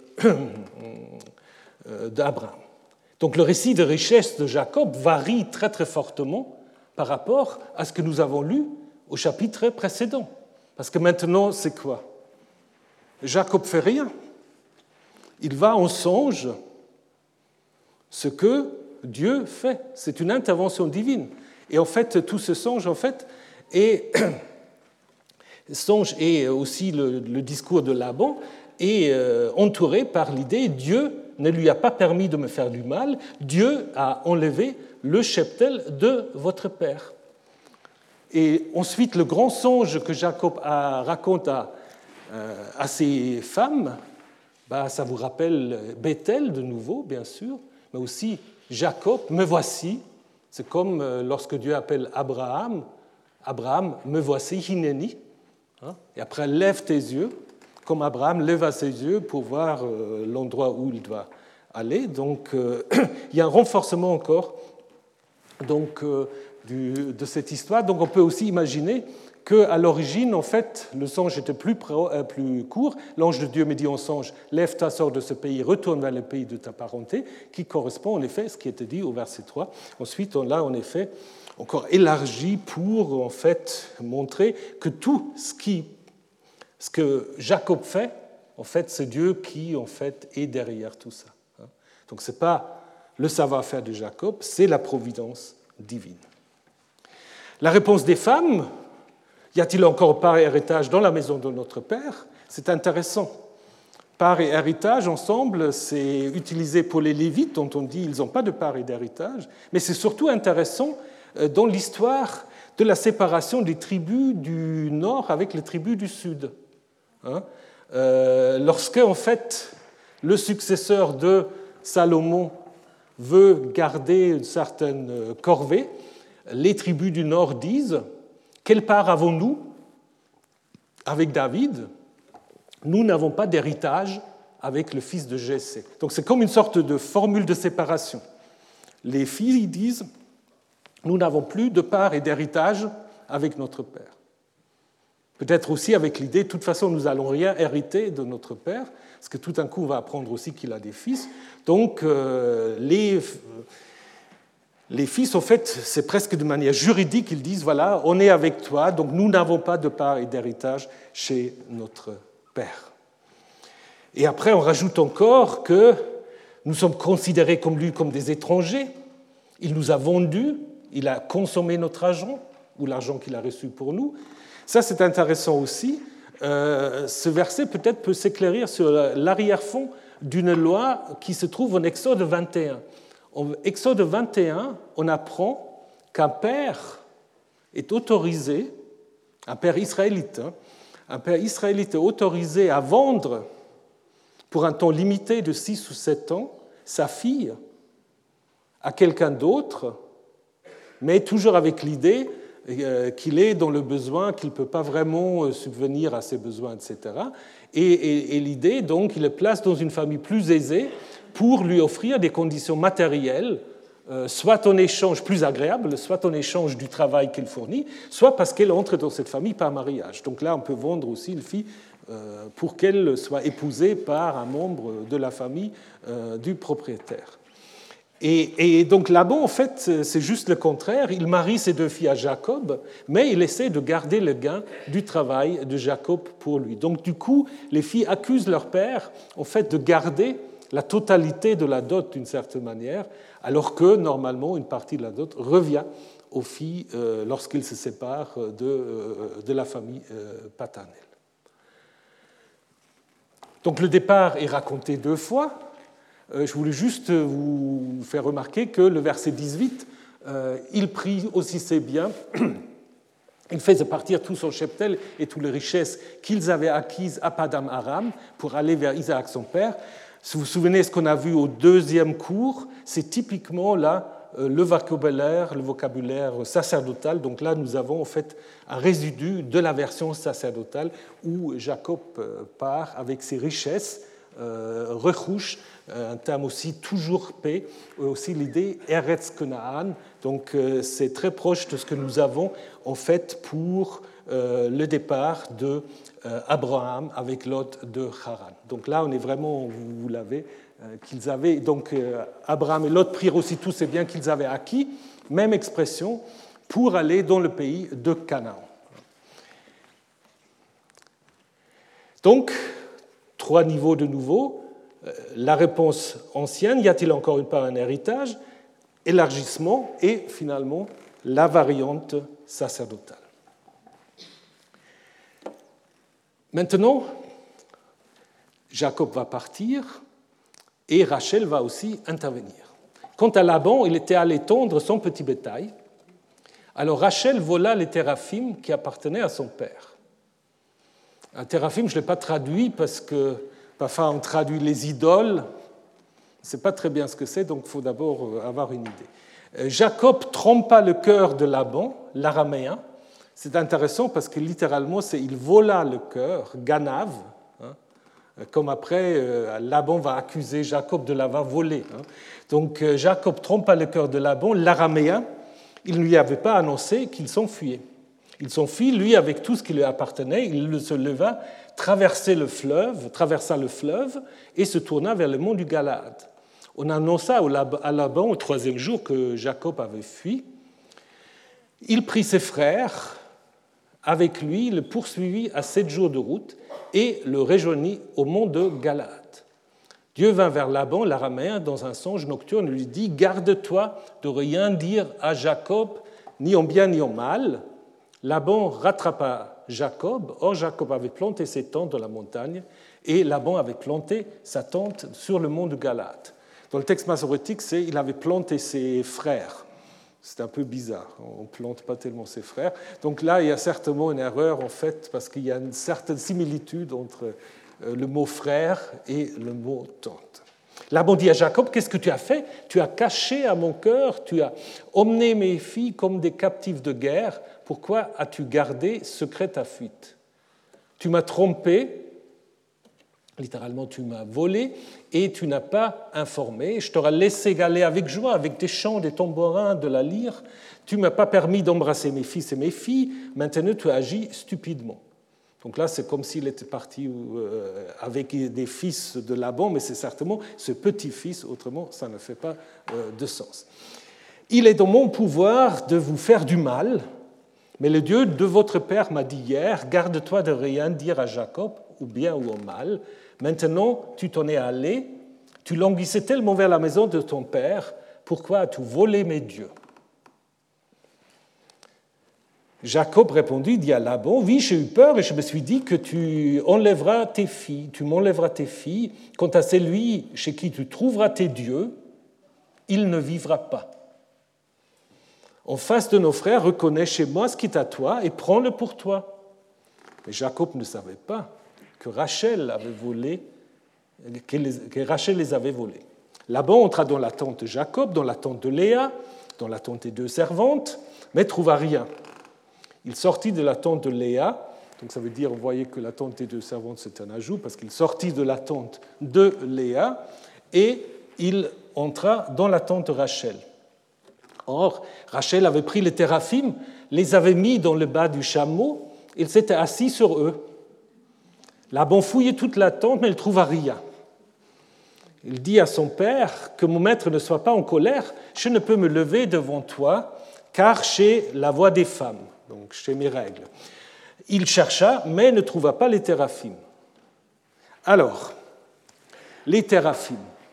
d'Abraham. Donc le récit de richesse de Jacob varie très très fortement par rapport à ce que nous avons lu au chapitre précédent. Parce que maintenant, c'est quoi? Jacob fait rien. Il va en songe ce que Dieu fait. C'est une intervention divine. Et en fait, tout ce songe, en fait, est, songe et aussi le, le discours de Laban est euh, entouré par l'idée Dieu ne lui a pas permis de me faire du mal, Dieu a enlevé le cheptel de votre père. Et ensuite, le grand songe que Jacob a, raconte à, euh, à ses femmes, bah, ça vous rappelle Bethel de nouveau, bien sûr, mais aussi Jacob, me voici. C'est comme lorsque Dieu appelle Abraham, Abraham, me voici, Hineni. Et après, lève tes yeux, comme Abraham lève ses yeux pour voir l'endroit où il doit aller. Donc, il y a un renforcement encore donc, du, de cette histoire. Donc, on peut aussi imaginer qu'à l'origine, en fait, le songe était plus, plus court. L'ange de Dieu me dit en songe, lève-toi, sors de ce pays, retourne vers le pays de ta parenté, qui correspond en effet à ce qui était dit au verset trois. Ensuite, on l'a en effet encore élargi pour en fait montrer que tout ce, qui, ce que Jacob fait, en fait, c'est Dieu qui en fait est derrière tout ça. Donc, ce n'est pas le savoir-faire de Jacob, c'est la providence divine. La réponse des femmes. Y a-t-il encore part et héritage dans la maison de notre père? C'est intéressant. Part et héritage, ensemble, c'est utilisé pour les Lévites, dont on dit qu'ils n'ont pas de part et d'héritage, mais c'est surtout intéressant dans l'histoire de la séparation des tribus du nord avec les tribus du sud. Hein? Euh, lorsque, en fait, le successeur de Salomon veut garder une certaine corvée, les tribus du nord disent: quelle part avons-nous avec David? Nous n'avons pas d'héritage avec le fils de Jessé. Donc c'est comme une sorte de formule de séparation. Les filles disent: nous n'avons plus de part et d'héritage avec notre père. Peut-être aussi avec l'idée, de toute façon, nous n'allons rien hériter de notre père, parce que tout d'un coup, on va apprendre aussi qu'il a des fils. Donc euh, les... Les fils, en fait, c'est presque de manière juridique, ils disent, voilà, on est avec toi, donc nous n'avons pas de part et d'héritage chez notre père. Et après, on rajoute encore que nous sommes considérés comme lui comme des étrangers. Il nous a vendus, il a consommé notre argent, ou l'argent qu'il a reçu pour nous. Ça, c'est intéressant aussi. Euh, ce verset peut-être peut s'éclairir sur l'arrière-fond d'une loi qui se trouve en Exode vingt et un. En Exode vingt et un, on apprend qu'un père est autorisé, un père israélite, hein, un père israélite est autorisé à vendre pour un temps limité de six ou sept ans sa fille à quelqu'un d'autre, mais toujours avec l'idée qu'il est dans le besoin, qu'il ne peut pas vraiment subvenir à ses besoins, et cetera. Et, et, et l'idée, donc, il le place dans une famille plus aisée pour lui offrir des conditions matérielles, euh, soit en échange plus agréable, soit en échange du travail qu'elle fournit, soit parce qu'elle entre dans cette famille par mariage. Donc là, on peut vendre aussi une fille euh, pour qu'elle soit épousée par un membre de la famille euh, du propriétaire. Et, et donc Laban, en fait, c'est juste le contraire. Il marie ses deux filles à Jacob, mais il essaie de garder le gain du travail de Jacob pour lui. Donc du coup, les filles accusent leur père, en fait, de garder la totalité de la dot d'une certaine manière, alors que normalement une partie de la dot revient aux filles euh, lorsqu'ils se séparent de, euh, de la famille euh, paternelle. Donc le départ est raconté deux fois. Je voulais juste vous faire remarquer que le verset dix-huit, euh, il prit aussi ses biens, il faisait partir tout son cheptel et toutes les richesses qu'ils avaient acquises à Padam Aram pour aller vers Isaac son père. Si vous vous souvenez ce qu'on a vu au deuxième cours, c'est typiquement là le vocabulaire, le vocabulaire sacerdotal. Donc là, nous avons en fait un résidu de la version sacerdotale où Jacob part avec ses richesses, euh, recouche, un terme aussi toujours paix, aussi l'idée Eretz Canaan. Donc c'est très proche de ce que nous avons en fait pour euh, le départ de euh, Abraham avec Lot de Haran. Donc là, on est vraiment, vous, vous l'avez, euh, qu'ils avaient. Donc euh, Abraham et Lot prirent aussi tous ces biens qu'ils avaient acquis, même expression, pour aller dans le pays de Canaan. Donc trois niveaux de nouveau. La réponse ancienne, y a-t-il encore une part un héritage, élargissement et finalement la variante sacerdotale. Maintenant, Jacob va partir et Rachel va aussi intervenir. Quant à Laban, il était allé tondre son petit bétail. Alors Rachel vola les téraphim qui appartenaient à son père. Un téraphim, je ne l'ai pas traduit parce que parfois, on traduit les idoles. On ne sait pas très bien ce que c'est, donc il faut d'abord avoir une idée. Jacob trompa le cœur de Laban, l'araméen. C'est intéressant parce que littéralement, c'est il vola le cœur, ganav, hein, comme après, Laban va accuser Jacob de l'avoir volé. Hein. Donc Jacob trompa le cœur de Laban, l'araméen. Il ne lui avait pas annoncé qu'il s'enfuyait. Il s'enfuit, lui, avec tout ce qui lui appartenait. Il se leva, traversa le fleuve, traversa le fleuve et se tourna vers le mont du Galaad. On annonça à Laban au troisième jour que Jacob avait fui. Il prit ses frères avec lui, le poursuivit à sept jours de route et le rejoignit au mont de Galaad. Dieu vint vers Laban, l'araméen, dans un songe nocturne et lui dit « Garde-toi de rien dire à Jacob, ni en bien ni en mal. » Laban rattrapa Jacob. Or, Jacob avait planté ses tentes dans la montagne et Laban avait planté sa tente sur le mont de Galaad. Dans le texte massorétique, c'est il avait planté ses frères. C'est un peu bizarre, on ne plante pas tellement ses frères. Donc là, il y a certainement une erreur, en fait, parce qu'il y a une certaine similitude entre le mot frère et le mot tente. Laban dit à Jacob, qu'est-ce que tu as fait? Tu as caché à mon cœur, tu as emmené mes filles comme des captives de guerre. Pourquoi as-tu gardé secret ta fuite? Tu m'as trompé, littéralement tu m'as volé, et tu n'as pas informé. Je t'aurais laissé aller avec joie, avec des chants, des tambourins, de la lyre. Tu ne m'as pas permis d'embrasser mes fils et mes filles. Maintenant tu agis stupidement. Donc là, c'est comme s'il était parti avec des fils de Laban, mais c'est certainement ce petit-fils, autrement ça ne fait pas de sens. Il est dans mon pouvoir de vous faire du mal, mais le Dieu de votre père m'a dit hier, garde-toi de rien dire à Jacob, ou bien ou au mal. Maintenant, tu t'en es allé, tu languissais tellement vers la maison de ton père, pourquoi as-tu volé mes dieux? Jacob répondit, dit à Laban, oui, j'ai eu peur et je me suis dit que tu enlèveras tes filles, tu m'enlèveras tes filles. Quant à celui chez qui tu trouveras tes dieux, il ne vivra pas. En face de nos frères, reconnais chez moi ce qui est à toi et prends-le pour toi. Mais Jacob ne savait pas que Rachel avait volé, que Rachel les avait volés. Laban entra dans la tente de Jacob, dans la tente de Léa, dans la tente des deux servantes, mais ne trouva rien. Il sortit de la tente de Léa, donc ça veut dire, vous voyez que la tente des deux servantes, c'est un ajout, parce qu'il sortit de la tente de Léa et il entra dans la tente de Rachel. Or, Rachel avait pris les téraphim, les avait mis dans le bas du chameau, il s'était assis sur eux. Laban fouillait toute la tente, mais il ne trouva rien. Il dit à son père, que mon maître ne soit pas en colère, je ne peux me lever devant toi, car j'ai la voix des femmes, donc chez mes règles. Il chercha, mais ne trouva pas les téraphim. Alors, les téraphim.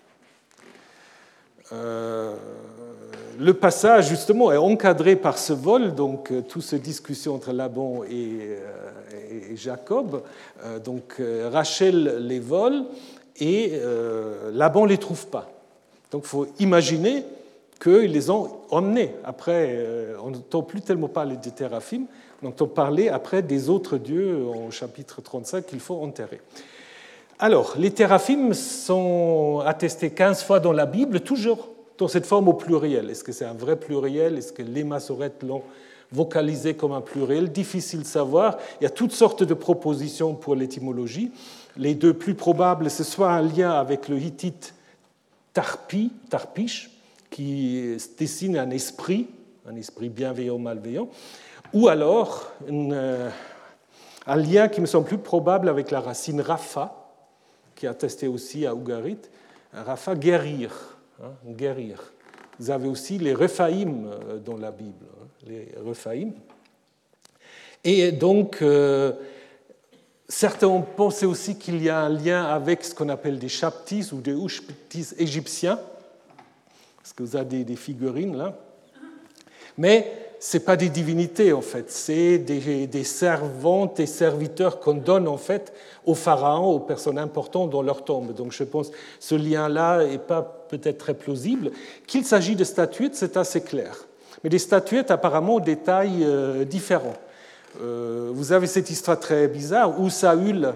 Euh, le passage, justement, est encadré par ce vol, donc euh, toute cette discussion entre Laban et, euh, et Jacob. Euh, donc, euh, Rachel les vole et euh, Laban ne les trouve pas. Donc, il faut imaginer qu'ils les ont emmenés. Après, euh, on n'entend plus tellement parler des téraphim, on entend parler après des autres dieux en chapitre trente-cinq qu'il faut enterrer. Alors, les téraphim sont attestés quinze fois dans la Bible, toujours dans cette forme au pluriel. Est-ce que c'est un vrai pluriel? Est-ce que les massorètes l'ont vocalisé comme un pluriel? Difficile de savoir. Il y a toutes sortes de propositions pour l'étymologie. Les deux plus probables, c'est soit un lien avec le hittite tarpi, tarpish, qui dessine un esprit, un esprit bienveillant, malveillant, ou alors une, un lien qui me semble plus probable avec la racine rapha, qui est attesté aussi à Ougarit, rapha, guérir, hein, guérir. Vous avez aussi les rephaïm dans la Bible, hein, les rephaïm. Et donc, euh, certains ont pensé aussi qu'il y a un lien avec ce qu'on appelle des chaptis ou des ushptis égyptiens, parce que vous avez des, des figurines là. Mais ce n'est pas des divinités, en fait. C'est des, des servantes et serviteurs qu'on donne, en fait, aux pharaons, aux personnes importantes dans leur tombe. Donc, je pense que ce lien-là n'est pas peut-être très plausible. Qu'il s'agit de statuettes, c'est assez clair. Mais des statuettes, apparemment, ont des tailles euh, différentes. Euh, vous avez cette histoire très bizarre où Saül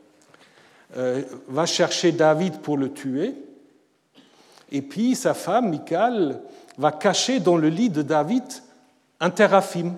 euh, va chercher David pour le tuer, et puis sa femme, Michal, va cacher dans le lit de David un téraphim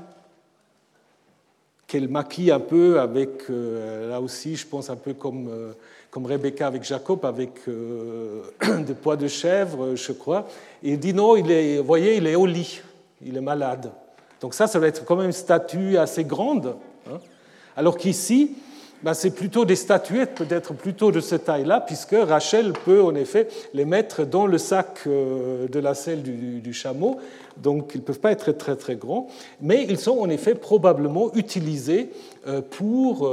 qu'elle maquille un peu avec, euh, là aussi, je pense un peu comme, euh, comme Rebecca avec Jacob, avec euh, des pois de chèvre, je crois. Et il dit non, il est, vous voyez, il est au lit, il est malade. Donc ça, ça va être quand même une statue assez grande. Hein. Alors qu'ici, ben c'est plutôt des statuettes, peut-être plutôt de cette taille-là, puisque Rachel peut en effet les mettre dans le sac de la selle du, du chameau, donc ils ne peuvent pas être très très grands, mais ils sont en effet probablement utilisés pour,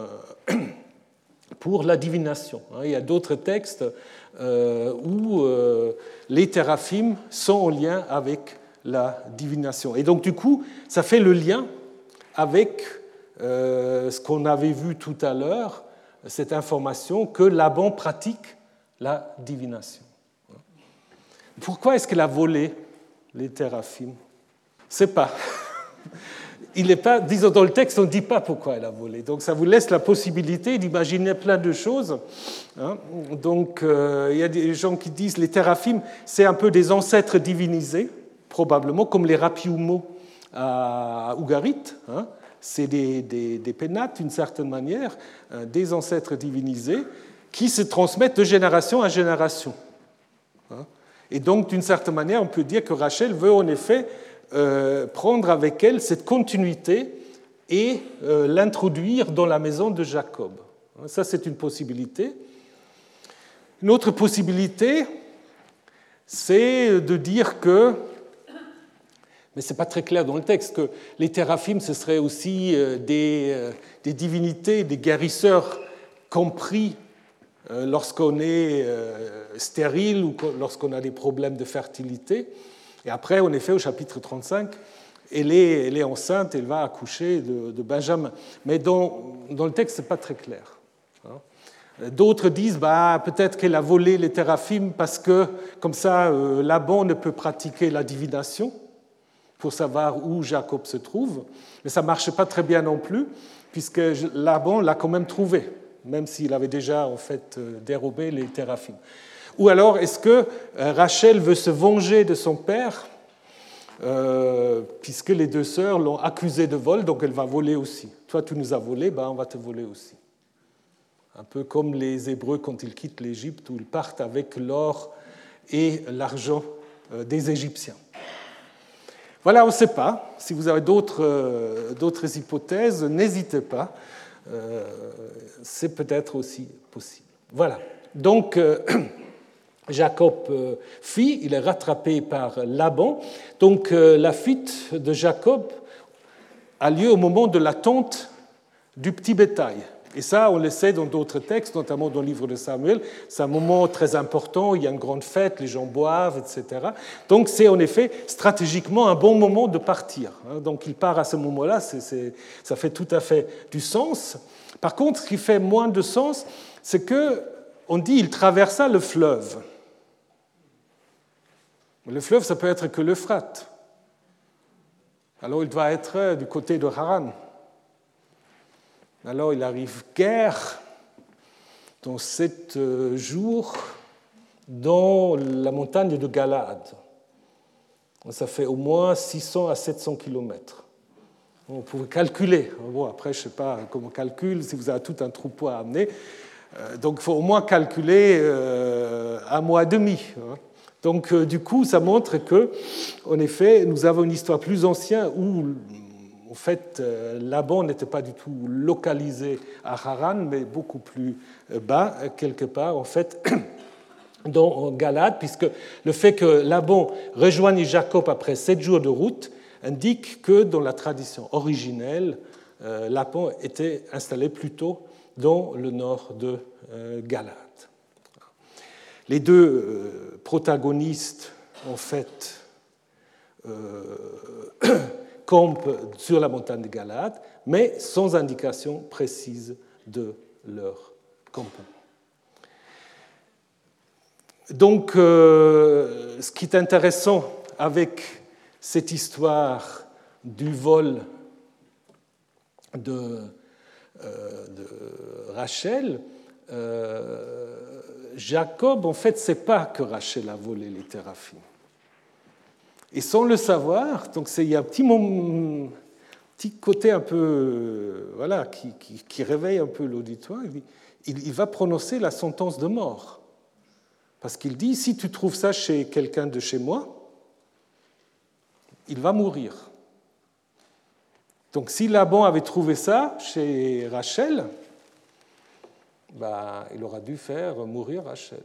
pour la divination. Il y a d'autres textes où les téraphim sont en lien avec la divination. Et donc du coup, ça fait le lien avec Euh, ce qu'on avait vu tout à l'heure, cette information que Laban pratique la divination. Pourquoi est-ce qu'il a volé les téraphim? Je ne sais pas. Il n'est pas, disons dans le texte, on ne dit pas pourquoi il a volé. Donc ça vous laisse la possibilité d'imaginer plein de choses. Hein. Donc euh, il y a des gens qui disent que les téraphim, c'est un peu des ancêtres divinisés, probablement, comme les rapiumo à Ougarit. Hein. C'est des, des, des pénates, d'une certaine manière, euh, des ancêtres divinisés, qui se transmettent de génération à génération. Hein. Et donc, d'une certaine manière, on peut dire que Rachel veut en effet euh, prendre avec elle cette continuité et euh, l'introduire dans la maison de Jacob. Ça, c'est une possibilité. Une autre possibilité, c'est de dire que, mais ce n'est pas très clair dans le texte, que les téraphim, ce seraient aussi des, des divinités, des guérisseurs compris lorsqu'on est stérile ou lorsqu'on a des problèmes de fertilité. Et après, en effet, au chapitre trente-cinq, elle est, elle est enceinte, elle va accoucher de, de Benjamin. Mais dans, dans le texte, ce n'est pas très clair. D'autres disent bah, peut-être qu'elle a volé les téraphimes parce que, comme ça, euh, Laban ne peut pratiquer la divination pour savoir où Jacob se trouve. Mais ça ne marche pas très bien non plus, puisque Laban l'a quand même trouvé, même s'il avait déjà en fait dérobé les téraphimes. Ou alors, est-ce que Rachel veut se venger de son père, euh, puisque les deux sœurs l'ont accusée de vol, donc elle va voler aussi. Toi, tu nous as volé, ben, on va te voler aussi. Un peu comme les Hébreux quand ils quittent l'Égypte, où ils partent avec l'or et l'argent des Égyptiens. Voilà, on ne sait pas. Si vous avez d'autres, d'autres hypothèses, n'hésitez pas. Euh, c'est peut-être aussi possible. Voilà. Donc, euh, Jacob euh, fuit, il est rattrapé par Laban. Donc, euh, la fuite de Jacob a lieu au moment de l'attente du petit bétail. Et ça, on le sait dans d'autres textes, notamment dans le livre de Samuel. C'est un moment très important, il y a une grande fête, les gens boivent, et cetera. Donc c'est en effet stratégiquement un bon moment de partir. Donc il part à ce moment-là, c'est, c'est, ça fait tout à fait du sens. Par contre, ce qui fait moins de sens, c'est qu'on dit qu'il traversa le fleuve. Le fleuve, ça peut être que l'Euphrate. Alors il doit être du côté de Haran. Alors il arrive guère dans sept jours dans la montagne de Galaad. Ça fait au moins six cents à sept cents kilomètres. On pouvait calculer. Bon, après, je ne sais pas comment on calcule, si vous avez tout un troupeau à amener. Donc il faut au moins calculer un mois et demi. Donc du coup, ça montre que, en effet, nous avons une histoire plus ancienne où en fait, Laban n'était pas du tout localisé à Haran, mais beaucoup plus bas, quelque part, en fait, dans Galade, puisque le fait que Laban rejoigne Jacob après sept jours de route indique que, dans la tradition originelle, Laban était installé plutôt dans le nord de Galade. Les deux protagonistes, en fait, euh, campent sur la montagne de Galade, mais sans indication précise de leur campement. Donc, euh, ce qui est intéressant avec cette histoire du vol de, euh, de Rachel, euh, Jacob, en fait, ne sait pas que Rachel a volé les téraphimes. Et sans le savoir, donc il y a un petit, moment, petit côté un peu, voilà, qui, qui, qui réveille un peu l'auditoire. Il, il va prononcer la sentence de mort. Parce qu'il dit, si tu trouves ça chez quelqu'un de chez moi, il va mourir. Donc si Laban avait trouvé ça chez Rachel, bah, il aura dû faire mourir Rachel.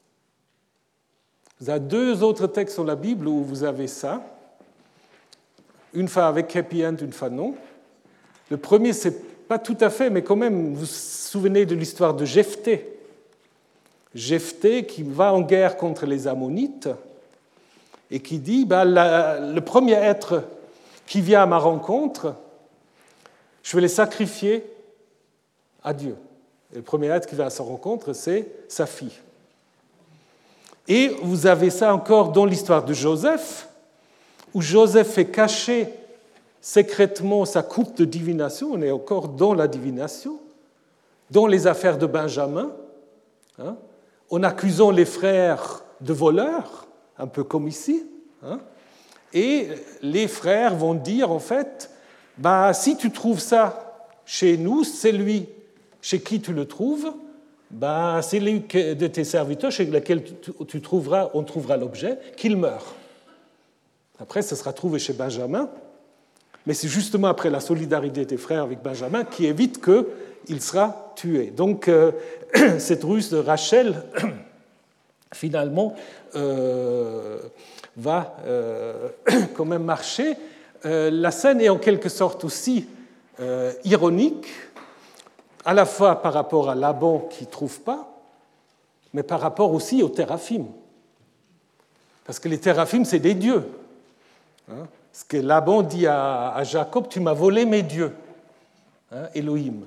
Vous avez deux autres textes dans la Bible où vous avez ça. Une fois avec happy end, une fois non. Le premier, c'est pas tout à fait, mais quand même, vous vous souvenez de l'histoire de Jephthé. Jephthé qui va en guerre contre les Ammonites et qui dit bah, la, le premier être qui vient à ma rencontre, je vais le sacrifier à Dieu. Et le premier être qui vient à sa rencontre, c'est sa fille. Et vous avez ça encore dans l'histoire de Joseph, où Joseph fait cacher secrètement sa coupe de divination, on est encore dans la divination, dans les affaires de Benjamin, hein, en accusant les frères de voleurs, un peu comme ici, hein, et les frères vont dire en fait, bah, si tu trouves ça chez nous, c'est lui chez qui tu le trouves, ben, c'est l'un de tes serviteurs chez lequel tu trouveras, on trouvera l'objet, qu'il meurt. Après, ça sera trouvé chez Benjamin, mais c'est justement après la solidarité des frères avec Benjamin qui évite qu'il sera tué. Donc, euh, cette ruse de Rachel, finalement, euh, va euh, quand même marcher. Euh, la scène est en quelque sorte aussi euh, ironique, à la fois par rapport à Laban qui ne trouve pas, mais par rapport aussi aux téraphimes. Parce que les téraphimes, c'est des dieux. Ce que Laban dit à, à Jacob, tu m'as volé mes dieux, hein, Elohim.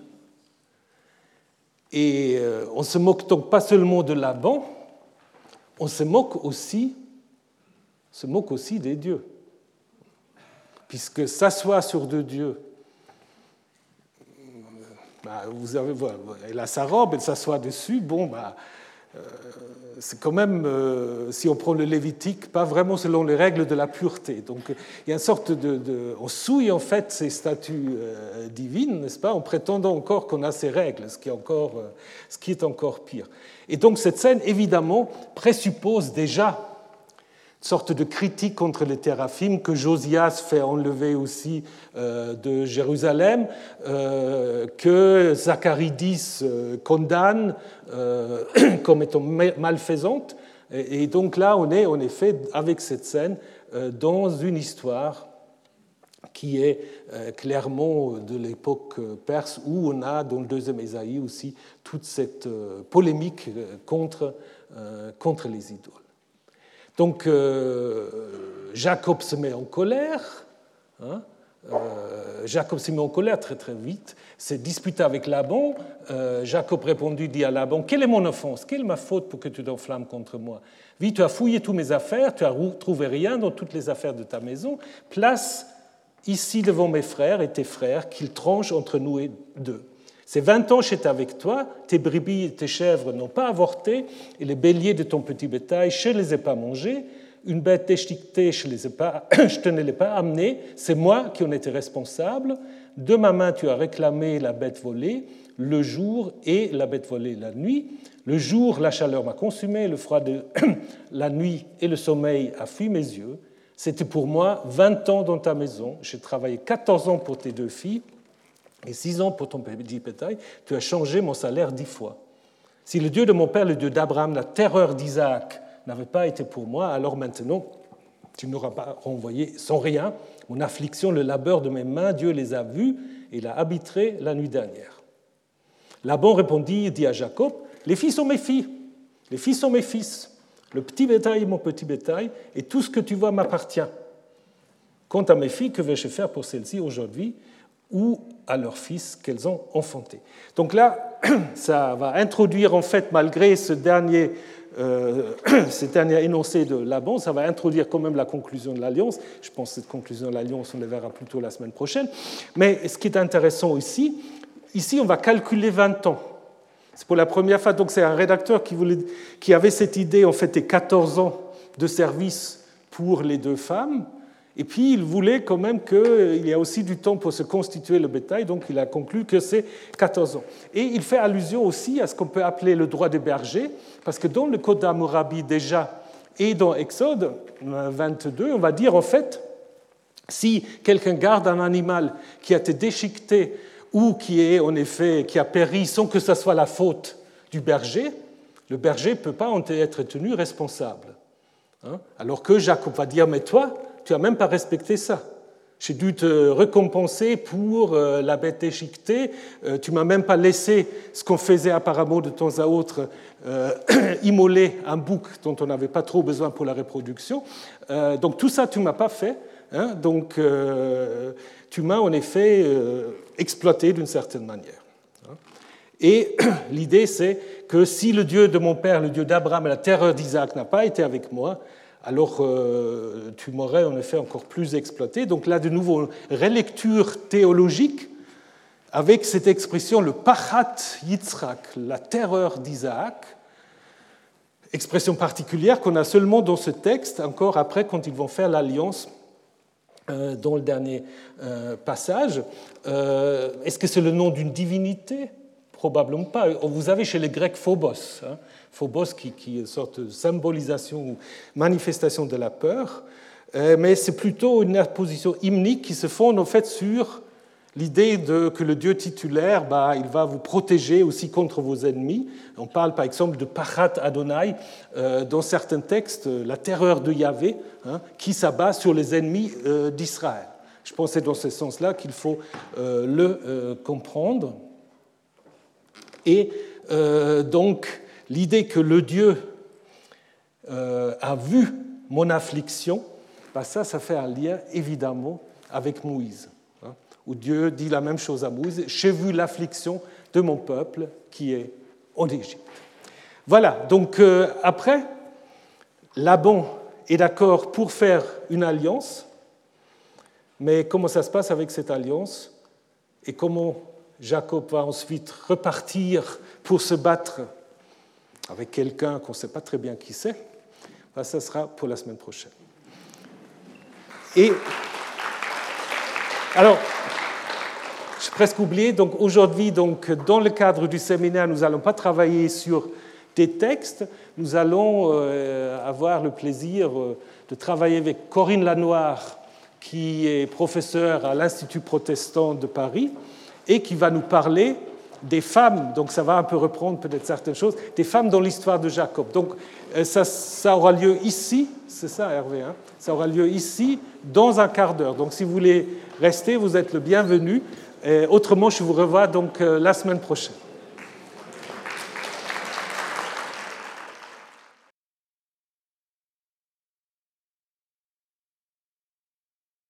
Et euh, on ne se moque donc pas seulement de Laban, on se moque aussi, se moque aussi des dieux. Puisque s'asseoir sur deux dieux, bah, vous avez, voilà, elle a sa robe, elle s'assoit dessus, bon, bah, euh, c'est quand même, euh, si on prend le Lévitique, pas vraiment selon les règles de la pureté. Donc il y a une sorte de... de on souille en fait ces statues euh, divines, n'est-ce pas, en prétendant encore qu'on a ces règles, ce qui, est encore, euh, ce qui est encore pire. Et donc cette scène, évidemment, présuppose déjà une sorte de critique contre les théraphim que Josias fait enlever aussi euh, de Jérusalem, euh, que Zacharidis euh, condamne euh, comme étant malfaisante. Et, et donc là, on est en effet, avec cette scène, euh, dans une histoire qui est euh, clairement de l'époque perse, où on a, dans le deuxième Ésaïe aussi, toute cette euh, polémique contre, euh, contre les idoles. Donc euh, Jacob se met en colère, hein, euh, Jacob se met en colère très très vite, s'est disputé avec Laban. Euh, Jacob répondit, dit à Laban, quelle est mon offense, quelle est ma faute pour que tu t'enflammes contre moi? Oui, tu as fouillé toutes mes affaires, tu as trouvé rien dans toutes les affaires de ta maison, place ici devant mes frères et tes frères qu'ils tranchent entre nous et deux. Ces vingt ans, j'étais avec toi, tes brebis et tes chèvres n'ont pas avorté, et les béliers de ton petit bétail, je ne les ai pas mangés, une bête déchiquetée, je ne te ne l'ai pas amenée, c'est moi qui en étais responsable. De ma main, tu as réclamé la bête volée le jour et la bête volée la nuit. Le jour, la chaleur m'a consumé, le froid de la nuit et le sommeil a fui mes yeux. C'était pour moi vingt ans dans ta maison, j'ai travaillé quatorze ans pour tes deux filles, et six ans pour ton petit bétail, tu as changé mon salaire dix fois. Si le Dieu de mon père, le Dieu d'Abraham, la terreur d'Isaac, n'avait pas été pour moi, alors maintenant, tu n'auras pas renvoyé sans rien mon affliction, le labeur de mes mains, Dieu les a vus et il a arbitré la nuit dernière. Laban répondit, dit à Jacob, les filles sont mes filles, les filles sont mes fils, le petit bétail est mon petit bétail, et tout ce que tu vois m'appartient. Quant à mes filles, que vais-je faire pour celles-ci aujourd'hui, ou à leurs fils qu'elles ont enfantés. Donc là, ça va introduire en fait, malgré ce dernier, euh, ce dernier énoncé de Laban, ça va introduire quand même la conclusion de l'alliance. Je pense que cette conclusion de l'alliance, on la verra plutôt la semaine prochaine. Mais ce qui est intéressant ici, ici on va calculer vingt ans. C'est pour la première fois, donc c'est un rédacteur qui, voulait, qui avait cette idée, en fait, des quatorze ans de service pour les deux femmes. Et puis, il voulait quand même qu'il y ait aussi du temps pour se constituer le bétail, donc il a conclu que c'est quatorze ans. Et il fait allusion aussi à ce qu'on peut appeler le droit des bergers, parce que dans le Code d'Hammurabi déjà, et dans Exode vingt-deux, on va dire en fait, si quelqu'un garde un animal qui a été déchiqueté ou qui, est, en effet, qui a péri sans que ce soit la faute du berger, le berger ne peut pas en être tenu responsable. Hein? Alors que Jacob va dire, mais toi, tu n'as même pas respecté ça. J'ai dû te récompenser pour la bête déchiquetée. Tu ne m'as même pas laissé ce qu'on faisait apparemment de temps à autre, euh, immoler un bouc dont on n'avait pas trop besoin pour la reproduction. Euh, donc tout ça, tu ne m'as pas fait. Hein, donc euh, tu m'as en effet euh, exploité d'une certaine manière. Et l'idée, c'est que si le Dieu de mon père, le Dieu d'Abraham et la terreur d'Isaac n'a pas été avec moi, alors euh, tu m'aurais en effet encore plus exploité. Donc là, de nouveau, une relecture théologique avec cette expression, le pachat Yitzhak, la terreur d'Isaac, expression particulière qu'on a seulement dans ce texte, encore après, quand ils vont faire l'alliance euh, dans le dernier euh, passage. Euh, est-ce que c'est le nom d'une divinité ? Probablement pas. Vous avez chez les Grecs Phobos, hein, Phobos qui, qui est une sorte de symbolisation ou manifestation de la peur, euh, mais c'est plutôt une position hymnique qui se fonde en fait sur l'idée de, que le Dieu titulaire, bah, il va vous protéger aussi contre vos ennemis. On parle par exemple de Pachat Adonai euh, dans certains textes, la terreur de Yahvé, hein, qui s'abat sur les ennemis euh, d'Israël. Je pense que c'est dans ce sens-là qu'il faut euh, le euh, comprendre. Et euh, donc, l'idée que le Dieu euh, a vu mon affliction ben ça, ça fait un lien évidemment avec Moïse, hein, où Dieu dit la même chose à Moïse, « J'ai vu l'affliction de mon peuple qui est en Égypte. » Voilà, donc euh, après, Laban est d'accord pour faire une alliance, mais comment ça se passe avec cette alliance et comment Jacob va ensuite repartir pour se battre avec quelqu'un qu'on ne sait pas très bien qui c'est, ben, ça sera pour la semaine prochaine. Et alors, j'ai presque oublié, donc aujourd'hui, donc, dans le cadre du séminaire, nous n'allons pas travailler sur des textes, nous allons euh, avoir le plaisir euh, de travailler avec Corinne Lanoir, qui est professeure à l'Institut protestant de Paris, et qui va nous parler des femmes, donc ça va un peu reprendre peut-être certaines choses, des femmes dans l'histoire de Jacob. Donc ça, ça aura lieu ici, c'est ça Hervé, hein, ça aura lieu ici dans un quart d'heure. Donc si vous voulez rester, vous êtes le bienvenu. Et autrement, je vous revois donc la semaine prochaine.